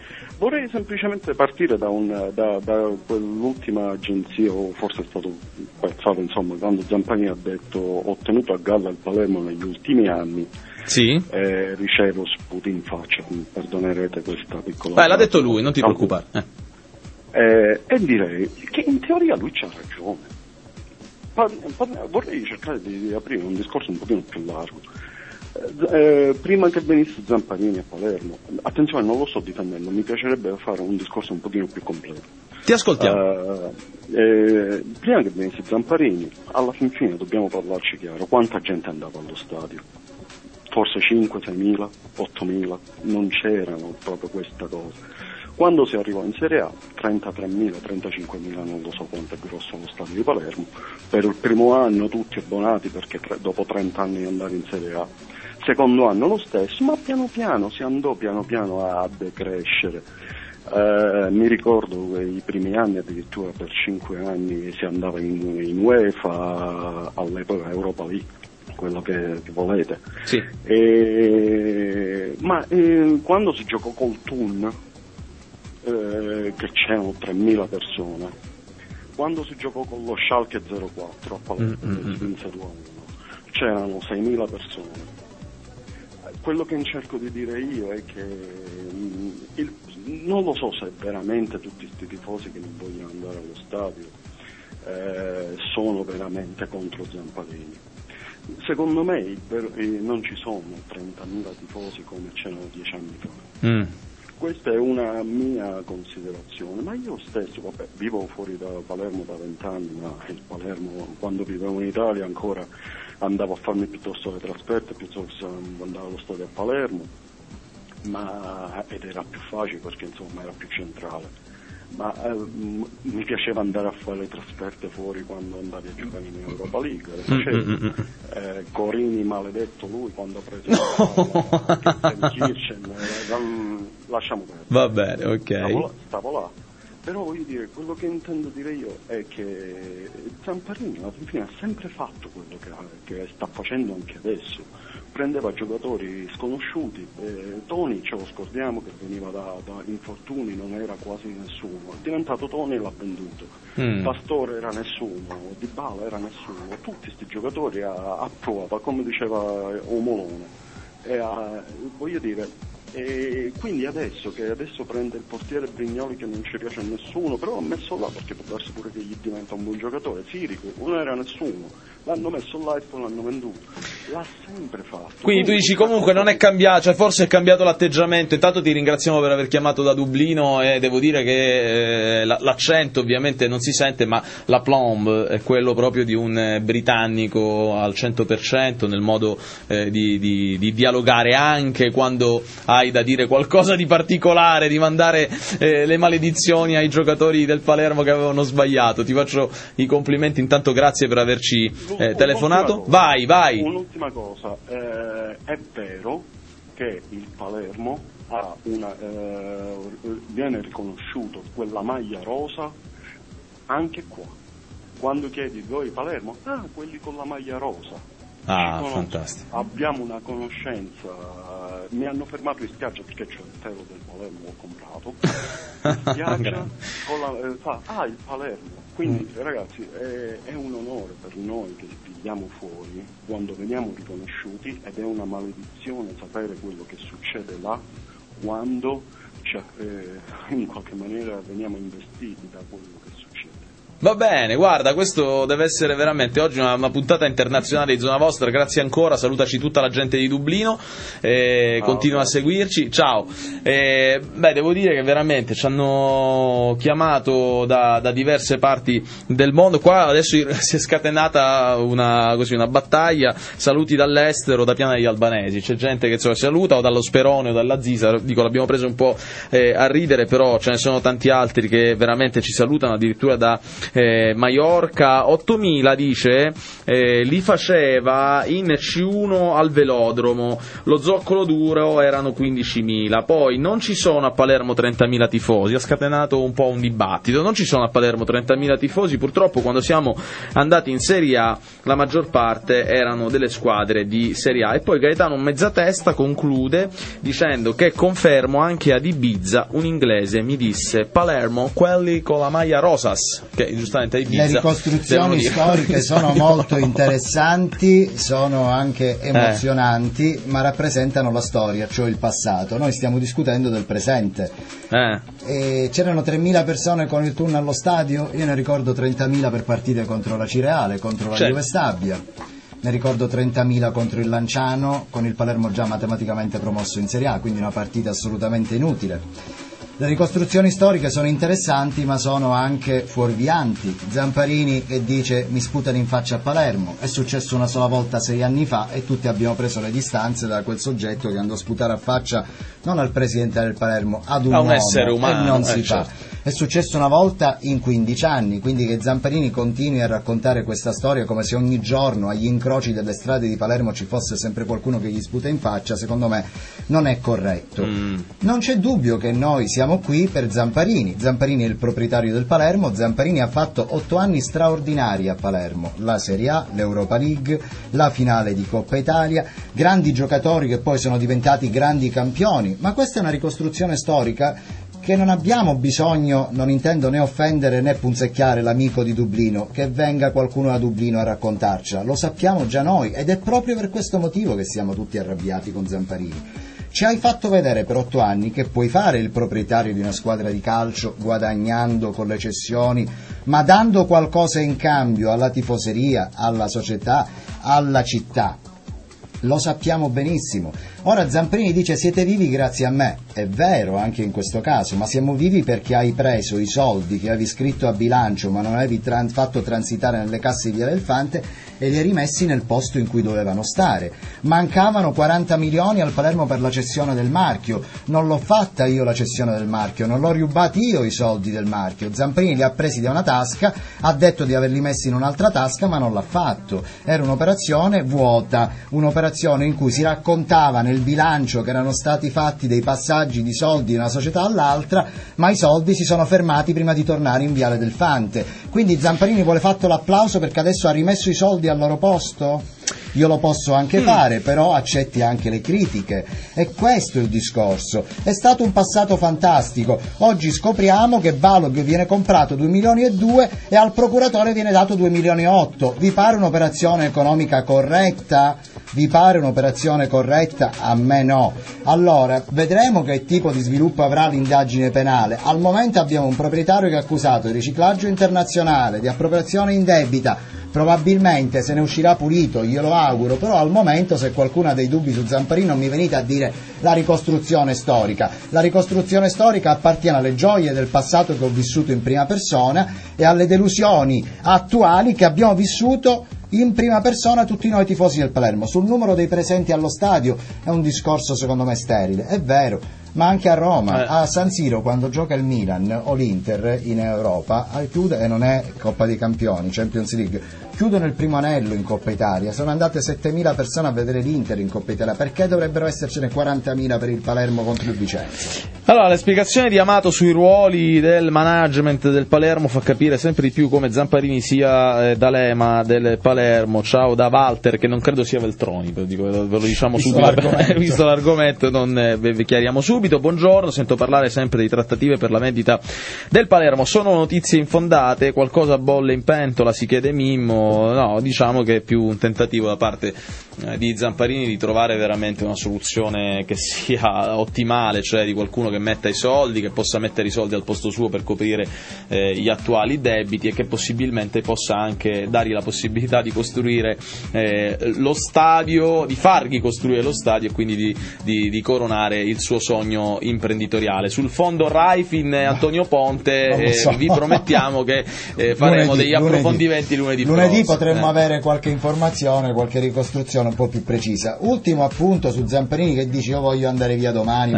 vorrei semplicemente partire da quell'ultima agenzia, o forse è stato pensato, insomma, quando Zamparini ha detto ho tenuto a galla il Palermo negli ultimi anni. Sì. Ricevo sputi in faccia, perdonerete questa piccola... Beh, l'ha detto lui, non ti preoccupare. E direi che in teoria lui c'ha ragione. Vorrei cercare di aprire un discorso un pochino più largo. Prima che venisse Zamparini a Palermo, attenzione, non lo sto difendendo, mi piacerebbe fare un discorso un pochino più completo. Ti ascoltiamo. Prima che venisse Zamparini, alla fin fine dobbiamo parlarci chiaro, quanta gente andava allo stadio? Forse 5, 6.000, 8.000, non c'erano proprio questa cosa. Quando si arrivò in Serie A, 33.000, 35.000, non lo so quanto è grosso lo stadio di Palermo, per il primo anno tutti abbonati perché dopo 30 anni di andare in Serie A, secondo anno lo stesso, ma piano piano si andò a decrescere. Mi ricordo che i primi anni addirittura per 5 anni si andava in UEFA, all'epoca Europa League, quello che volete. Sì. Ma quando si giocò col Thun, che c'erano 3.000 persone, quando si giocò con lo Schalke 04 a Palermo, vinse 2-1, c'erano 6.000 persone. Quello che cerco di dire io è che non lo so se veramente tutti questi tifosi che non vogliono andare allo stadio sono veramente contro Zamparini. Secondo me non ci sono 30.000 tifosi come c'erano 10 anni fa. Questa è una mia considerazione, ma io stesso, vivo fuori da Palermo da 20 anni, ma il Palermo, quando vivevo in Italia ancora andavo a farmi piuttosto le trasferte, piuttosto andavo allo stadio a Palermo, ed era più facile perché insomma era più centrale. Ma mi piaceva andare a fare le trasferte fuori quando andavi a giocare in Europa League, le facevo. Corini, maledetto lui, quando ha preso il Kirchen, lasciamo perdere. Va bene, ok. Stavo là. Però voglio dire, quello che intendo dire io è che Zamparini alla fine ha sempre fatto quello che sta facendo anche adesso. Prendeva giocatori sconosciuti, Toni ce lo scordiamo che veniva da infortuni, non era quasi nessuno, è diventato Toni e l'ha venduto. Pastore era nessuno, Dybala era nessuno, tutti questi giocatori a prova, come diceva Omolone. Voglio dire, e quindi adesso prende il portiere Brignoli che non ci piace a nessuno, però l'ha messo là perché può darsi pure che gli diventa un buon giocatore. Sirico non era nessuno, l'hanno messo là e poi l'hanno venduto, l'ha sempre fatto. Quindi tu dici comunque non è cambiato, cioè forse è cambiato l'atteggiamento. Intanto ti ringraziamo per aver chiamato da Dublino e devo dire che l'accento ovviamente non si sente, ma la plomb è quello proprio di un britannico al 100% nel modo di dialogare, anche quando hai da dire qualcosa di particolare, di mandare le maledizioni ai giocatori del Palermo che avevano sbagliato. Ti faccio i complimenti, intanto grazie per averci telefonato. Vai. Un'ultima cosa, è vero che il Palermo ha viene riconosciuto quella maglia rosa anche qua. Quando chiedi dove Palermo, quelli con la maglia rosa. Fantastico. Abbiamo una conoscenza, mi hanno fermato in spiaggia perché c'è il telo del Palermo, l'ho comprato in spiaggia il Palermo, quindi ragazzi è un onore per noi che pigliamo fuori quando veniamo riconosciuti, ed è una maledizione sapere quello che succede là quando in qualche maniera veniamo investiti da quello che succede. Va bene, guarda, questo deve essere veramente oggi una puntata internazionale di Zona Vostra. Grazie ancora, salutaci tutta la gente di Dublino, continua a seguirci, ciao. Devo dire che veramente ci hanno chiamato da diverse parti del mondo. Qua adesso si è scatenata una battaglia, saluti dall'estero, da Piana degli Albanesi, c'è gente che saluta, o dallo Sperone o dalla Zisa, dico, l'abbiamo preso un po' a ridere, però ce ne sono tanti altri che veramente ci salutano, addirittura da Maiorca 8000 dice li faceva in C1 al velodromo, lo zoccolo duro erano 15.000, poi non ci sono a Palermo 30.000 tifosi, ha scatenato un po' un dibattito, non ci sono a Palermo 30.000 tifosi, purtroppo quando siamo andati in Serie A la maggior parte erano delle squadre di Serie A. E poi Gaetano Mezzatesta conclude dicendo che confermo anche ad Ibiza un inglese mi disse Palermo quelli con la maglia rosas, che giustamente a Ibiza le ricostruzioni storiche sono molto interessanti, sono anche emozionanti, ma rappresentano la storia, cioè il passato. Noi stiamo discutendo del presente. E c'erano 3.000 persone con il turno allo stadio, io ne ricordo 30.000 per partite contro la Cireale, contro la Juve Stabia, ne ricordo 30.000 contro il Lanciano, con il Palermo già matematicamente promosso in Serie A, quindi una partita assolutamente inutile. Le ricostruzioni storiche sono interessanti, ma sono anche fuorvianti. Zamparini che dice mi sputano in faccia a Palermo, è successo una sola volta 6 anni fa e tutti abbiamo preso le distanze da quel soggetto che andò a sputare a faccia non al presidente del Palermo, ad un uomo, essere umano, e non si fa. È successo una volta in 15 anni, quindi che Zamparini continui a raccontare questa storia come se ogni giorno agli incroci delle strade di Palermo ci fosse sempre qualcuno che gli sputa in faccia, secondo me non è corretto. Non c'è dubbio che noi siamo qui per Zamparini. Zamparini è il proprietario del Palermo, Zamparini ha fatto 8 anni straordinari a Palermo, la Serie A, l'Europa League, la finale di Coppa Italia, grandi giocatori che poi sono diventati grandi campioni, ma questa è una ricostruzione storica che non abbiamo bisogno, non intendo né offendere né punzecchiare l'amico di Dublino, che venga qualcuno da Dublino a raccontarcela, lo sappiamo già noi ed è proprio per questo motivo che siamo tutti arrabbiati con Zamparini. Ci hai fatto vedere per 8 anni che puoi fare il proprietario di una squadra di calcio guadagnando con le cessioni, ma dando qualcosa in cambio alla tifoseria, alla società, alla città. Lo sappiamo benissimo. Ora Zamparini dice siete vivi grazie a me, è vero anche in questo caso, ma siamo vivi perché hai preso i soldi che avevi scritto a bilancio ma non avevi fatto transitare nelle casse di Via del Fante e li hai rimessi nel posto in cui dovevano stare. Mancavano 40 milioni al Palermo per la cessione del marchio, non l'ho fatta io la cessione del marchio, non l'ho rubati io i soldi del marchio, Zamparini li ha presi da una tasca, ha detto di averli messi in un'altra tasca ma non l'ha fatto, era un'operazione vuota, un'operazione in cui si raccontava nel bilancio che erano stati fatti dei passaggi di soldi da una società all'altra, ma i soldi si sono fermati prima di tornare in Viale del Fante. Quindi Zamparini vuole fatto l'applauso perché adesso ha rimesso i soldi al loro posto? Io lo posso anche fare, però accetti anche le critiche. E questo è il discorso. È stato un passato fantastico. Oggi scopriamo che Balog viene comprato 2 milioni e 2 e al procuratore viene dato 2 milioni e 8. Vi pare un'operazione economica corretta? Vi pare un'operazione corretta? A me no. Allora, vedremo che tipo di sviluppo avrà l'indagine penale. Al momento abbiamo un proprietario che è accusato di riciclaggio internazionale, di appropriazione indebita. Probabilmente se ne uscirà pulito, glielo auguro, però al momento se qualcuno ha dei dubbi su Zamparini non mi venite a dire la ricostruzione storica. La ricostruzione storica appartiene alle gioie del passato che ho vissuto in prima persona e alle delusioni attuali che abbiamo vissuto in prima persona tutti noi tifosi del Palermo. Sul numero dei presenti allo stadio è un discorso secondo me sterile, è vero, ma anche a Roma, a San Siro quando gioca il Milan o l'Inter in Europa chiude, e non è Coppa dei Campioni, Champions League, chiudono il primo anello in Coppa Italia, sono andate 7.000 persone a vedere l'Inter in Coppa Italia, perché dovrebbero essercene 40.000 per il Palermo contro il Vicenza? Allora, le spiegazioni di Amato sui ruoli del management del Palermo fa capire sempre di più come Zamparini sia D'Alema del Palermo. Ciao da Walter, che non credo sia Veltroni, ve lo diciamo subito, visto l'argomento non vi chiariamo subito. Buongiorno, sento parlare sempre di trattative per la vendita del Palermo, sono notizie infondate, qualcosa bolle in pentola, si chiede Mimmo. No, diciamo che è più un tentativo da parte di Zamparini di trovare veramente una soluzione che sia ottimale, cioè di qualcuno che metta i soldi, che possa mettere i soldi al posto suo per coprire gli attuali debiti e che possibilmente possa anche dargli la possibilità di costruire lo stadio, di fargli costruire lo stadio e quindi di coronare il suo sogno imprenditoriale. Sul fondo Raifin e Antonio Ponte vi promettiamo che faremo degli approfondimenti lunedì prossimo. Potremmo avere qualche informazione, qualche ricostruzione un po' più precisa. Ultimo appunto su Zamparini che dice io voglio andare via domani,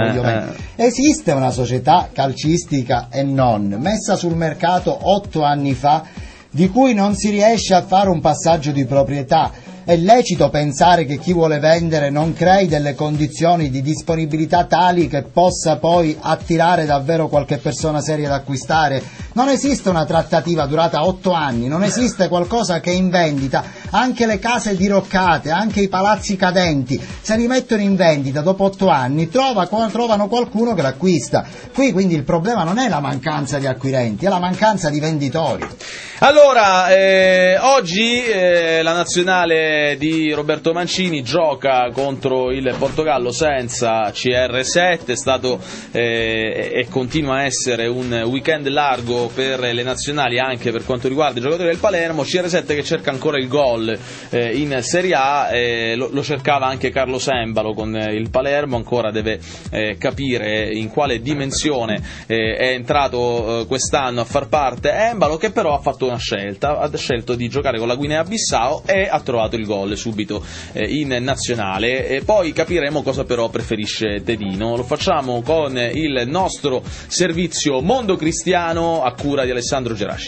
esiste una società calcistica e non messa sul mercato 8 anni fa di cui non si riesce a fare un passaggio di proprietà. È lecito pensare che chi vuole vendere non crei delle condizioni di disponibilità tali che possa poi attirare davvero qualche persona seria ad acquistare. Non esiste una trattativa durata 8 anni, non esiste qualcosa che è in vendita. Anche le case diroccate, anche i palazzi cadenti, se li mettono in vendita dopo 8 anni trovano qualcuno che l'acquista. Qui quindi il problema non è la mancanza di acquirenti, è la mancanza di venditori. Allora, oggi la nazionale di Roberto Mancini gioca contro il Portogallo senza CR7, è stato e continua a essere un weekend largo per le nazionali anche per quanto riguarda i giocatori del Palermo. CR7 che cerca ancora il gol in Serie A, lo cercava anche Carlo Sembalo con il Palermo, ancora deve capire in quale dimensione è entrato quest'anno a far parte Embalo, che però ha fatto una scelta, ha scelto di giocare con la Guinea-Bissau e ha trovato il gol subito in nazionale, e poi capiremo cosa però preferisce Tedino. Lo facciamo con il nostro servizio Mondo Cristiano a cura di Alessandro Geraci.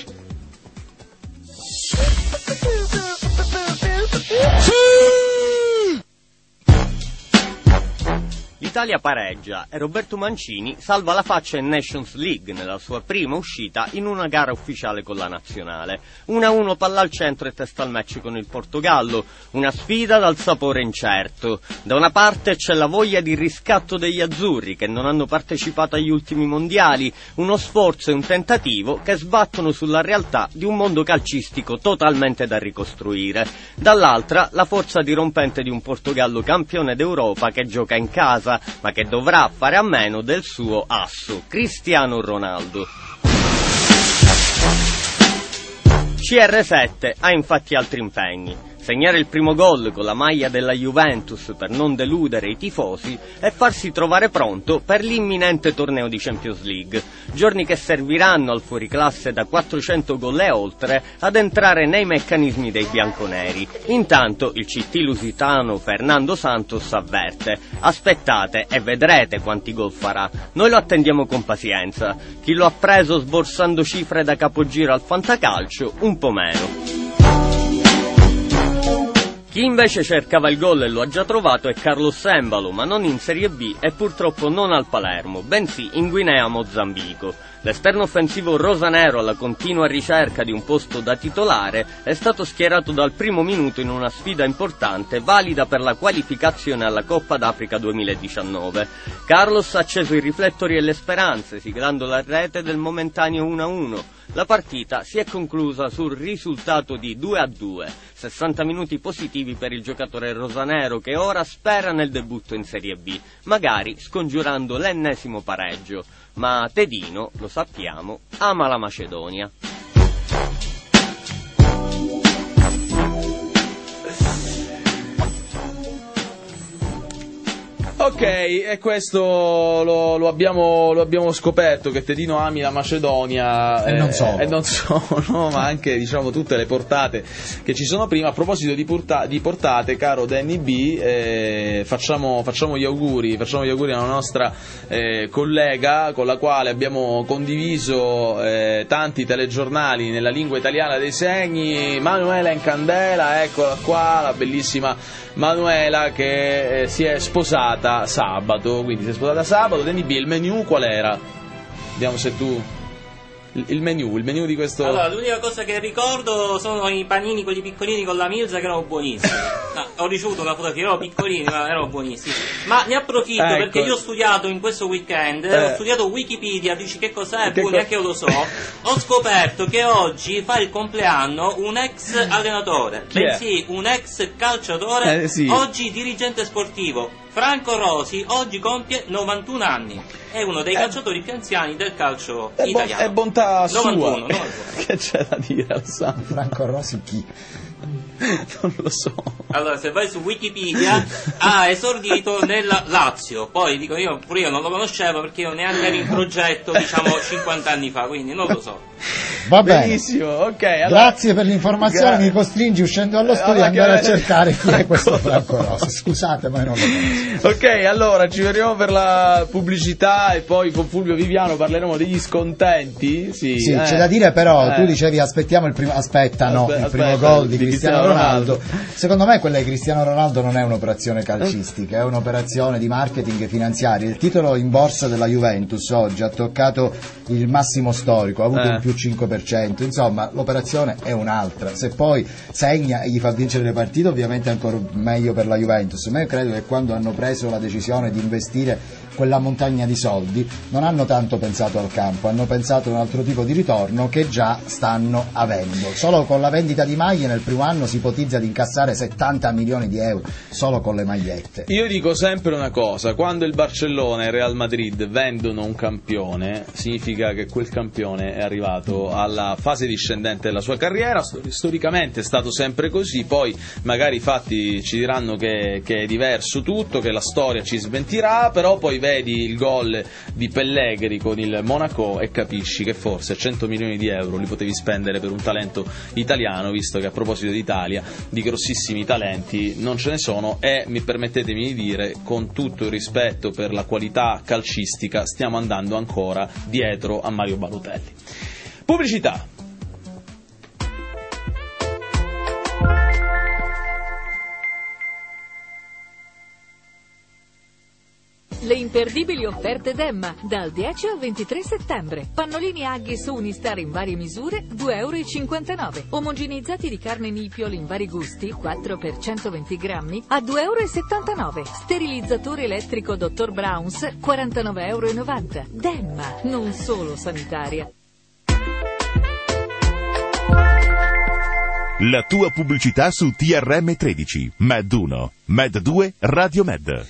L'Italia pareggia e Roberto Mancini salva la faccia in Nations League nella sua prima uscita in una gara ufficiale con la nazionale. 1-1 palla al centro e testa al match con il Portogallo, una sfida dal sapore incerto. Da una parte c'è la voglia di riscatto degli azzurri che non hanno partecipato agli ultimi mondiali, uno sforzo e un tentativo che sbattono sulla realtà di un mondo calcistico totalmente da ricostruire. Dall'altra la forza dirompente di un Portogallo campione d'Europa che gioca in casa, ma che dovrà fare a meno del suo asso, Cristiano Ronaldo. CR7 ha infatti altri impegni. Segnare il primo gol con la maglia della Juventus per non deludere i tifosi e farsi trovare pronto per l'imminente torneo di Champions League. Giorni che serviranno al fuoriclasse da 400 gol e oltre ad entrare nei meccanismi dei bianconeri. Intanto il CT lusitano Fernando Santos avverte: aspettate e vedrete quanti gol farà. Noi lo attendiamo con pazienza. Chi lo ha preso sborsando cifre da capogiro al fantacalcio, un po' meno. Chi invece cercava il gol e lo ha già trovato è Carlo Sembalo, ma non in Serie B e purtroppo non al Palermo, bensì in Guinea Mozambico. L'esterno offensivo rosanero alla continua ricerca di un posto da titolare è stato schierato dal primo minuto in una sfida importante valida per la qualificazione alla Coppa d'Africa 2019. Carlos ha acceso i riflettori e le speranze, siglando la rete del momentaneo 1-1. La partita si è conclusa sul risultato di 2-2, 60 minuti positivi per il giocatore rosanero che ora spera nel debutto in Serie B, magari scongiurando l'ennesimo pareggio. Ma Tedino, lo sappiamo, ama la Macedonia. Ok, e questo lo abbiamo scoperto, che Tedino ami la Macedonia e non solo, ma anche diciamo tutte le portate che ci sono prima. A proposito di portate, caro Danny B, facciamo gli auguri alla nostra collega con la quale abbiamo condiviso tanti telegiornali nella lingua italiana dei segni, Manuela Incandela. Eccola qua, la bellissima Manuela che si è sposata sabato, quindi si è sposata sabato. Danny B, il menù qual era? Vediamo se tu... Il menù di questo... Allora, l'unica cosa che ricordo sono i panini, quelli piccolini con la milza, che erano buonissimi. Ho ricevuto una fotografia, erano piccolini, ma erano buonissimi. Ma ne approfitto perché io ho studiato in questo weekend, ho studiato Wikipedia, dici che cos'è? Neanche io lo so. Ho scoperto che oggi fa il compleanno un ex allenatore, bensì un ex calciatore, sì. Oggi dirigente sportivo. Franco Rosi oggi compie 91 anni, è uno dei calciatori più anziani del calcio italiano. È bontà 91. Che c'è da dire, Alessandro? Franco Rosi chi? Non lo so. Allora, se vai su Wikipedia, ha esordito nella Lazio. Poi dico pure io non lo conoscevo perché io neanche ero in progetto, 50 anni fa, quindi non lo so. Va bene. Benissimo, ok. Allora... Grazie per l'informazione, mi costringi uscendo dallo studio ad andare a cercare chi è questo Franco Rossi. Scusate, ma non lo conosco. Ok, allora ci vediamo per la pubblicità e poi con Fulvio Viviano parleremo degli scontenti. Sì, c'è da dire però, tu dicevi aspettiamo il primo primo gol di Cristiano Ronaldo. Secondo me quella di Cristiano Ronaldo non è un'operazione calcistica, è un'operazione di marketing finanziario. Il titolo in borsa della Juventus oggi ha toccato il massimo storico, ha avuto un più 5%, insomma l'operazione è un'altra. Se poi segna e gli fa vincere le partite, ovviamente è ancora meglio per la Juventus, ma io credo che quando hanno preso la decisione di investire quella montagna di soldi non hanno tanto pensato al campo, hanno pensato a un altro tipo di ritorno che già stanno avendo. Solo con la vendita di maglie nel primo anno si ipotizza di incassare 70 milioni di euro solo con le magliette. Io dico sempre una cosa: quando il Barcellona e il Real Madrid vendono un campione, significa che quel campione è arrivato alla fase discendente della sua carriera. Storicamente è stato sempre così, poi magari i fatti ci diranno che è diverso tutto, che la storia ci smentirà, però poi vedi il gol di Pellegrini con il Monaco e capisci che forse 100 milioni di euro li potevi spendere per un talento italiano, visto che a proposito d'Italia di grossissimi talenti non ce ne sono, e permettetemi di dire, con tutto il rispetto per la qualità calcistica, stiamo andando ancora dietro a Mario Balotelli. Pubblicità. Le imperdibili offerte Demma, dal 10 al 23 settembre. Pannolini Haggis Unistar in varie misure, €2,59. Omogenizzati di carne Nipiol in vari gusti, 4 per 120 grammi, a €2,79. Sterilizzatore elettrico Dr. Browns, €49,90. Demma, non solo sanitaria. La tua pubblicità su TRM13, Med 1, Med 2, Radio Med.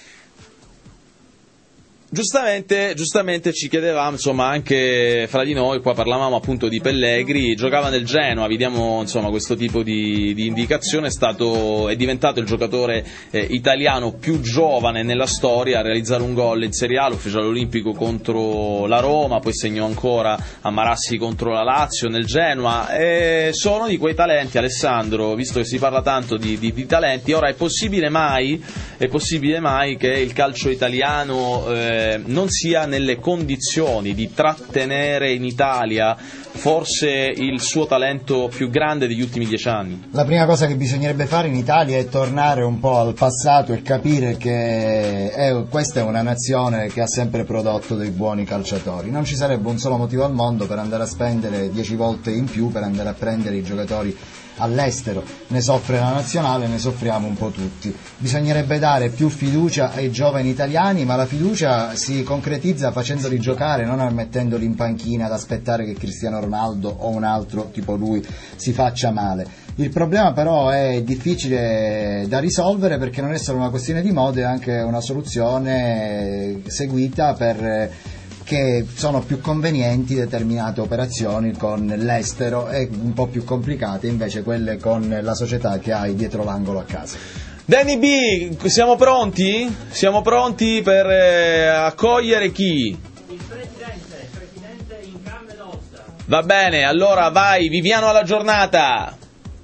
Giustamente ci chiedevamo, insomma, anche fra di noi, qua parlavamo appunto di Pellegrini, giocava nel Genoa, vediamo insomma questo tipo di indicazione, è diventato il giocatore italiano più giovane nella storia a realizzare un gol in Serie A, l'ufficiale olimpico contro la Roma, poi segnò ancora a Marassi contro la Lazio nel Genoa, e sono di quei talenti, Alessandro, visto che si parla tanto di talenti, ora è possibile mai che il calcio italiano non sia nelle condizioni di trattenere in Italia forse il suo talento più grande degli ultimi 10 anni? La prima cosa che bisognerebbe fare in Italia è tornare un po' al passato e capire che questa è una nazione che ha sempre prodotto dei buoni calciatori. Non ci sarebbe un solo motivo al mondo per andare a spendere 10 volte in più per andare a prendere i giocatori all'estero. Ne soffre la nazionale, ne soffriamo un po' tutti. Bisognerebbe dare più fiducia ai giovani italiani, ma la fiducia si concretizza facendoli giocare, non mettendoli in panchina ad aspettare che Cristiano Ronaldo o un altro tipo lui si faccia male. Il problema però è difficile da risolvere, perché non è solo una questione di moda, è anche una soluzione seguita che sono più convenienti determinate operazioni con l'estero e un po' più complicate invece quelle con la società che hai dietro l'angolo a casa. Danny B, siamo pronti? Siamo pronti per accogliere chi? Il presidente in canna ed ossa. Va bene, allora vai, Viviano alla giornata.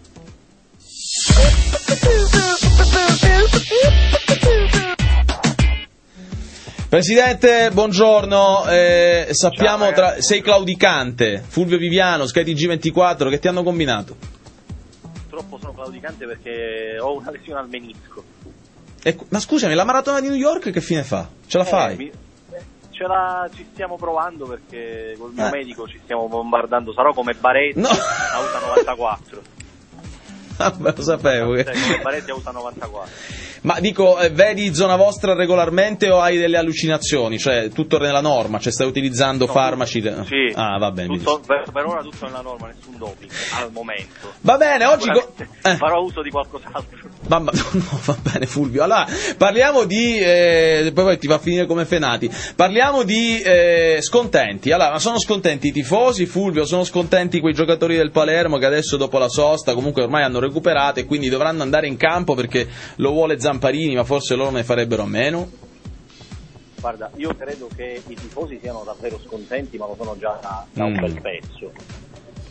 Presidente, buongiorno, sappiamo, sei claudicante, Fulvio Viviano, Sky TG24, che ti hanno combinato? Purtroppo sono claudicante perché ho una lesione al menisco. Ma scusami, la maratona di New York che fine fa? Ce la fai? Ci stiamo provando perché col mio medico ci stiamo bombardando, sarò come Baretti a USA 94. Lo sapevo che... come Baretti a USA 94. Ma dico, vedi zona vostra regolarmente o hai delle allucinazioni? Cioè, tutto nella norma? Cioè, stai utilizzando farmaci? Sì. Ah, va bene. Per ora tutto nella norma, nessun doping al momento. Va bene, oggi... farò uso di qualcos'altro. No, va bene, Fulvio. Allora, parliamo di... poi ti fa finire come Fenati. Parliamo di scontenti. Allora, sono scontenti i tifosi, Fulvio? Sono scontenti quei giocatori del Palermo che adesso dopo la sosta comunque ormai hanno recuperato e quindi dovranno andare in campo perché lo vuole Zamparini, ma forse loro ne farebbero a meno? Guarda, io credo che i tifosi siano davvero scontenti, ma lo sono già da un bel pezzo.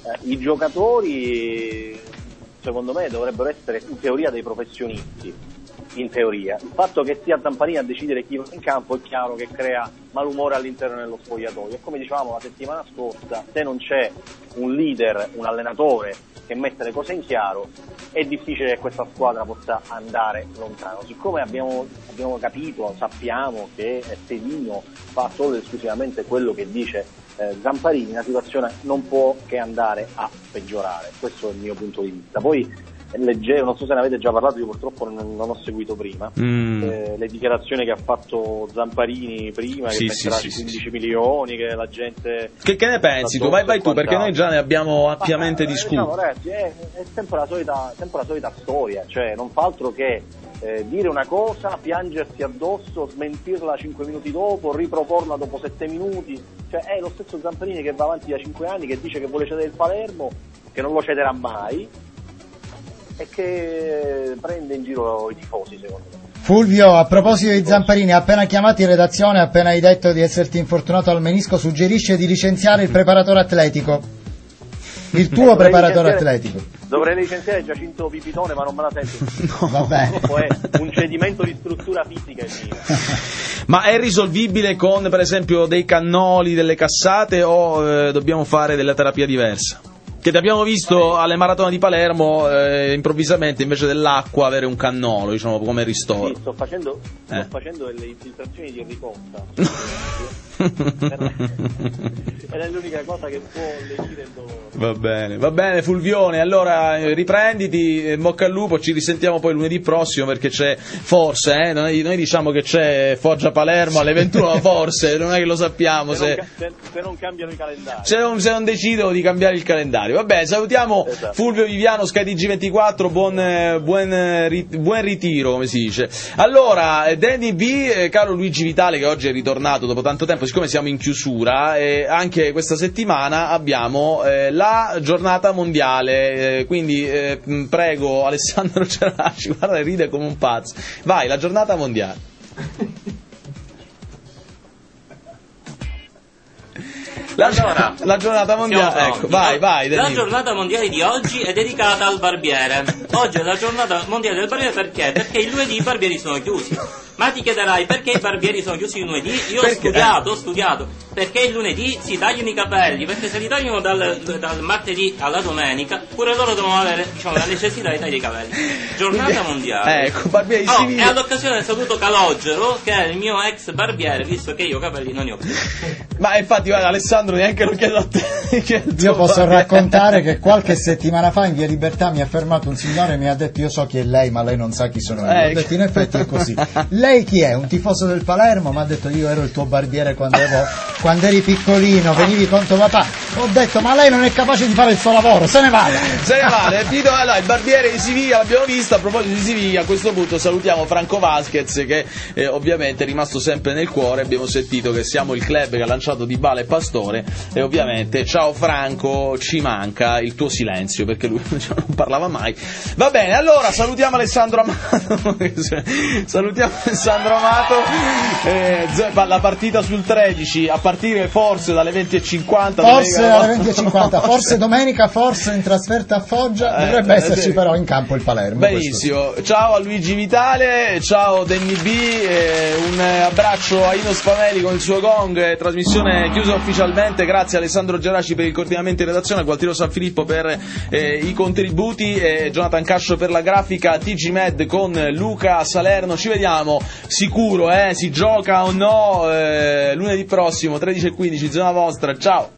I giocatori secondo me dovrebbero essere in teoria dei professionisti, in teoria. Il fatto che sia Zamparini a decidere chi va in campo è chiaro che crea malumore all'interno dello spogliatoio, e come dicevamo la settimana scorsa, se non c'è un leader, un allenatore che mette le cose in chiaro, è difficile che questa squadra possa andare lontano. Siccome abbiamo capito, sappiamo che Sedino fa solo ed esclusivamente quello che dice Zamparini, la situazione non può che andare a peggiorare. Questo è il mio punto di vista. Poi leggevo, non so se ne avete già parlato, io purtroppo non ho seguito prima le dichiarazioni che ha fatto Zamparini prima, che metterà 15 milioni, che la gente... Che ne pensi tu? Vai tu, perché noi già ne abbiamo ampiamente discusso. Diciamo, ragazzi, è sempre la solita storia, cioè non fa altro che dire una cosa, piangersi addosso, smentirla 5 minuti dopo, riproporla dopo 7 minuti, cioè è lo stesso Zamparini che va avanti da 5 anni, che dice che vuole cedere il Palermo, che non lo cederà mai, e che prende in giro i tifosi, secondo me. Fulvio, a proposito di Zamparini, appena chiamato in redazione, appena hai detto di esserti infortunato al menisco, suggerisce di licenziare il preparatore atletico, il tuo preparatore atletico. Dovrei licenziare Giacinto Pipitone, ma non me la sento. No, vabbè. È un cedimento di struttura fisica il mio. Ma è risolvibile con, per esempio, dei cannoli, delle cassate, o dobbiamo fare della terapia diversa? Che ti abbiamo visto alle maratone di Palermo, improvvisamente invece dell'acqua avere un cannolo, diciamo, come ristoro. Sì, sto facendo delle infiltrazioni di ricotta. Ed è l'unica cosa che può lenire il dolore. Va bene Fulvione, allora riprenditi, bocca al lupo, ci risentiamo poi lunedì prossimo, perché c'è forse, noi diciamo che c'è Foggia Palermo alle 21, forse, non è che lo sappiamo se non cambiano i calendari. Se non decidono di cambiare il calendario. Vabbè, salutiamo Fulvio Viviano, Sky TG24, buon ritiro, come si dice. Allora, Danny B, caro Luigi Vitale, che oggi è ritornato dopo tanto tempo, siccome siamo in chiusura, anche questa settimana abbiamo la giornata mondiale, quindi prego Alessandro Geraci, guarda, ride come un pazzo. Vai, la giornata mondiale. La giornata mondiale, ecco, vai. La giornata mondiale di oggi è dedicata al barbiere. Oggi è la giornata mondiale del barbiere perché? Perché il lunedì i barbieri sono chiusi. Ma ti chiederai perché i barbieri sono chiusi il lunedì? Io ho studiato. Perché il lunedì si tagliano i capelli, perché se li tagliano dal martedì alla domenica, pure loro devono avere, diciamo, la necessità di tagliare i capelli. Giornata mondiale. Ecco, barbieri e all'occasione saluto Calogero, che è il mio ex barbiere, visto che io capelli non ne ho più. Ma infatti, guarda, Alessandro, neanche lo chiedo a te. Io posso raccontare che qualche settimana fa in Via Libertà mi ha fermato un signore e mi ha detto: io so chi è lei, ma lei non sa chi sono io. Ho detto: in effetti è così. Lei chi è? Un tifoso del Palermo? Mi ha detto: io ero il tuo barbiere quando eri piccolino, venivi con tuo papà. Ho detto: ma lei non è capace di fare il suo lavoro, se ne vada. Allora, il barbiere di Siviglia l'abbiamo visto. A proposito di Siviglia, a questo punto salutiamo Franco Vasquez, che ovviamente è rimasto sempre nel cuore. Abbiamo sentito che siamo il club che ha lanciato Dybala e Pastore, e ovviamente ciao Franco, ci manca il tuo silenzio, perché lui non parlava mai. Va bene, allora salutiamo Alessandro Amato. La partita sul 13 a partire forse dalle 20:50. Forse dalle 20:50, forse domenica, forse in trasferta a Foggia. Dovrebbe esserci però in campo il Palermo. Benissimo, ciao a Luigi Vitale, ciao Danny B, un abbraccio a Ino Spameli con il suo gong. Trasmissione chiusa ufficialmente, grazie a Alessandro Geraci per il coordinamento in redazione, a Gualtiero San Filippo per i contributi, Jonathan Cascio per la grafica, TG Med con Luca Salerno. Ci vediamo sicuro, si gioca o no lunedì prossimo 13:15, zona vostra, ciao.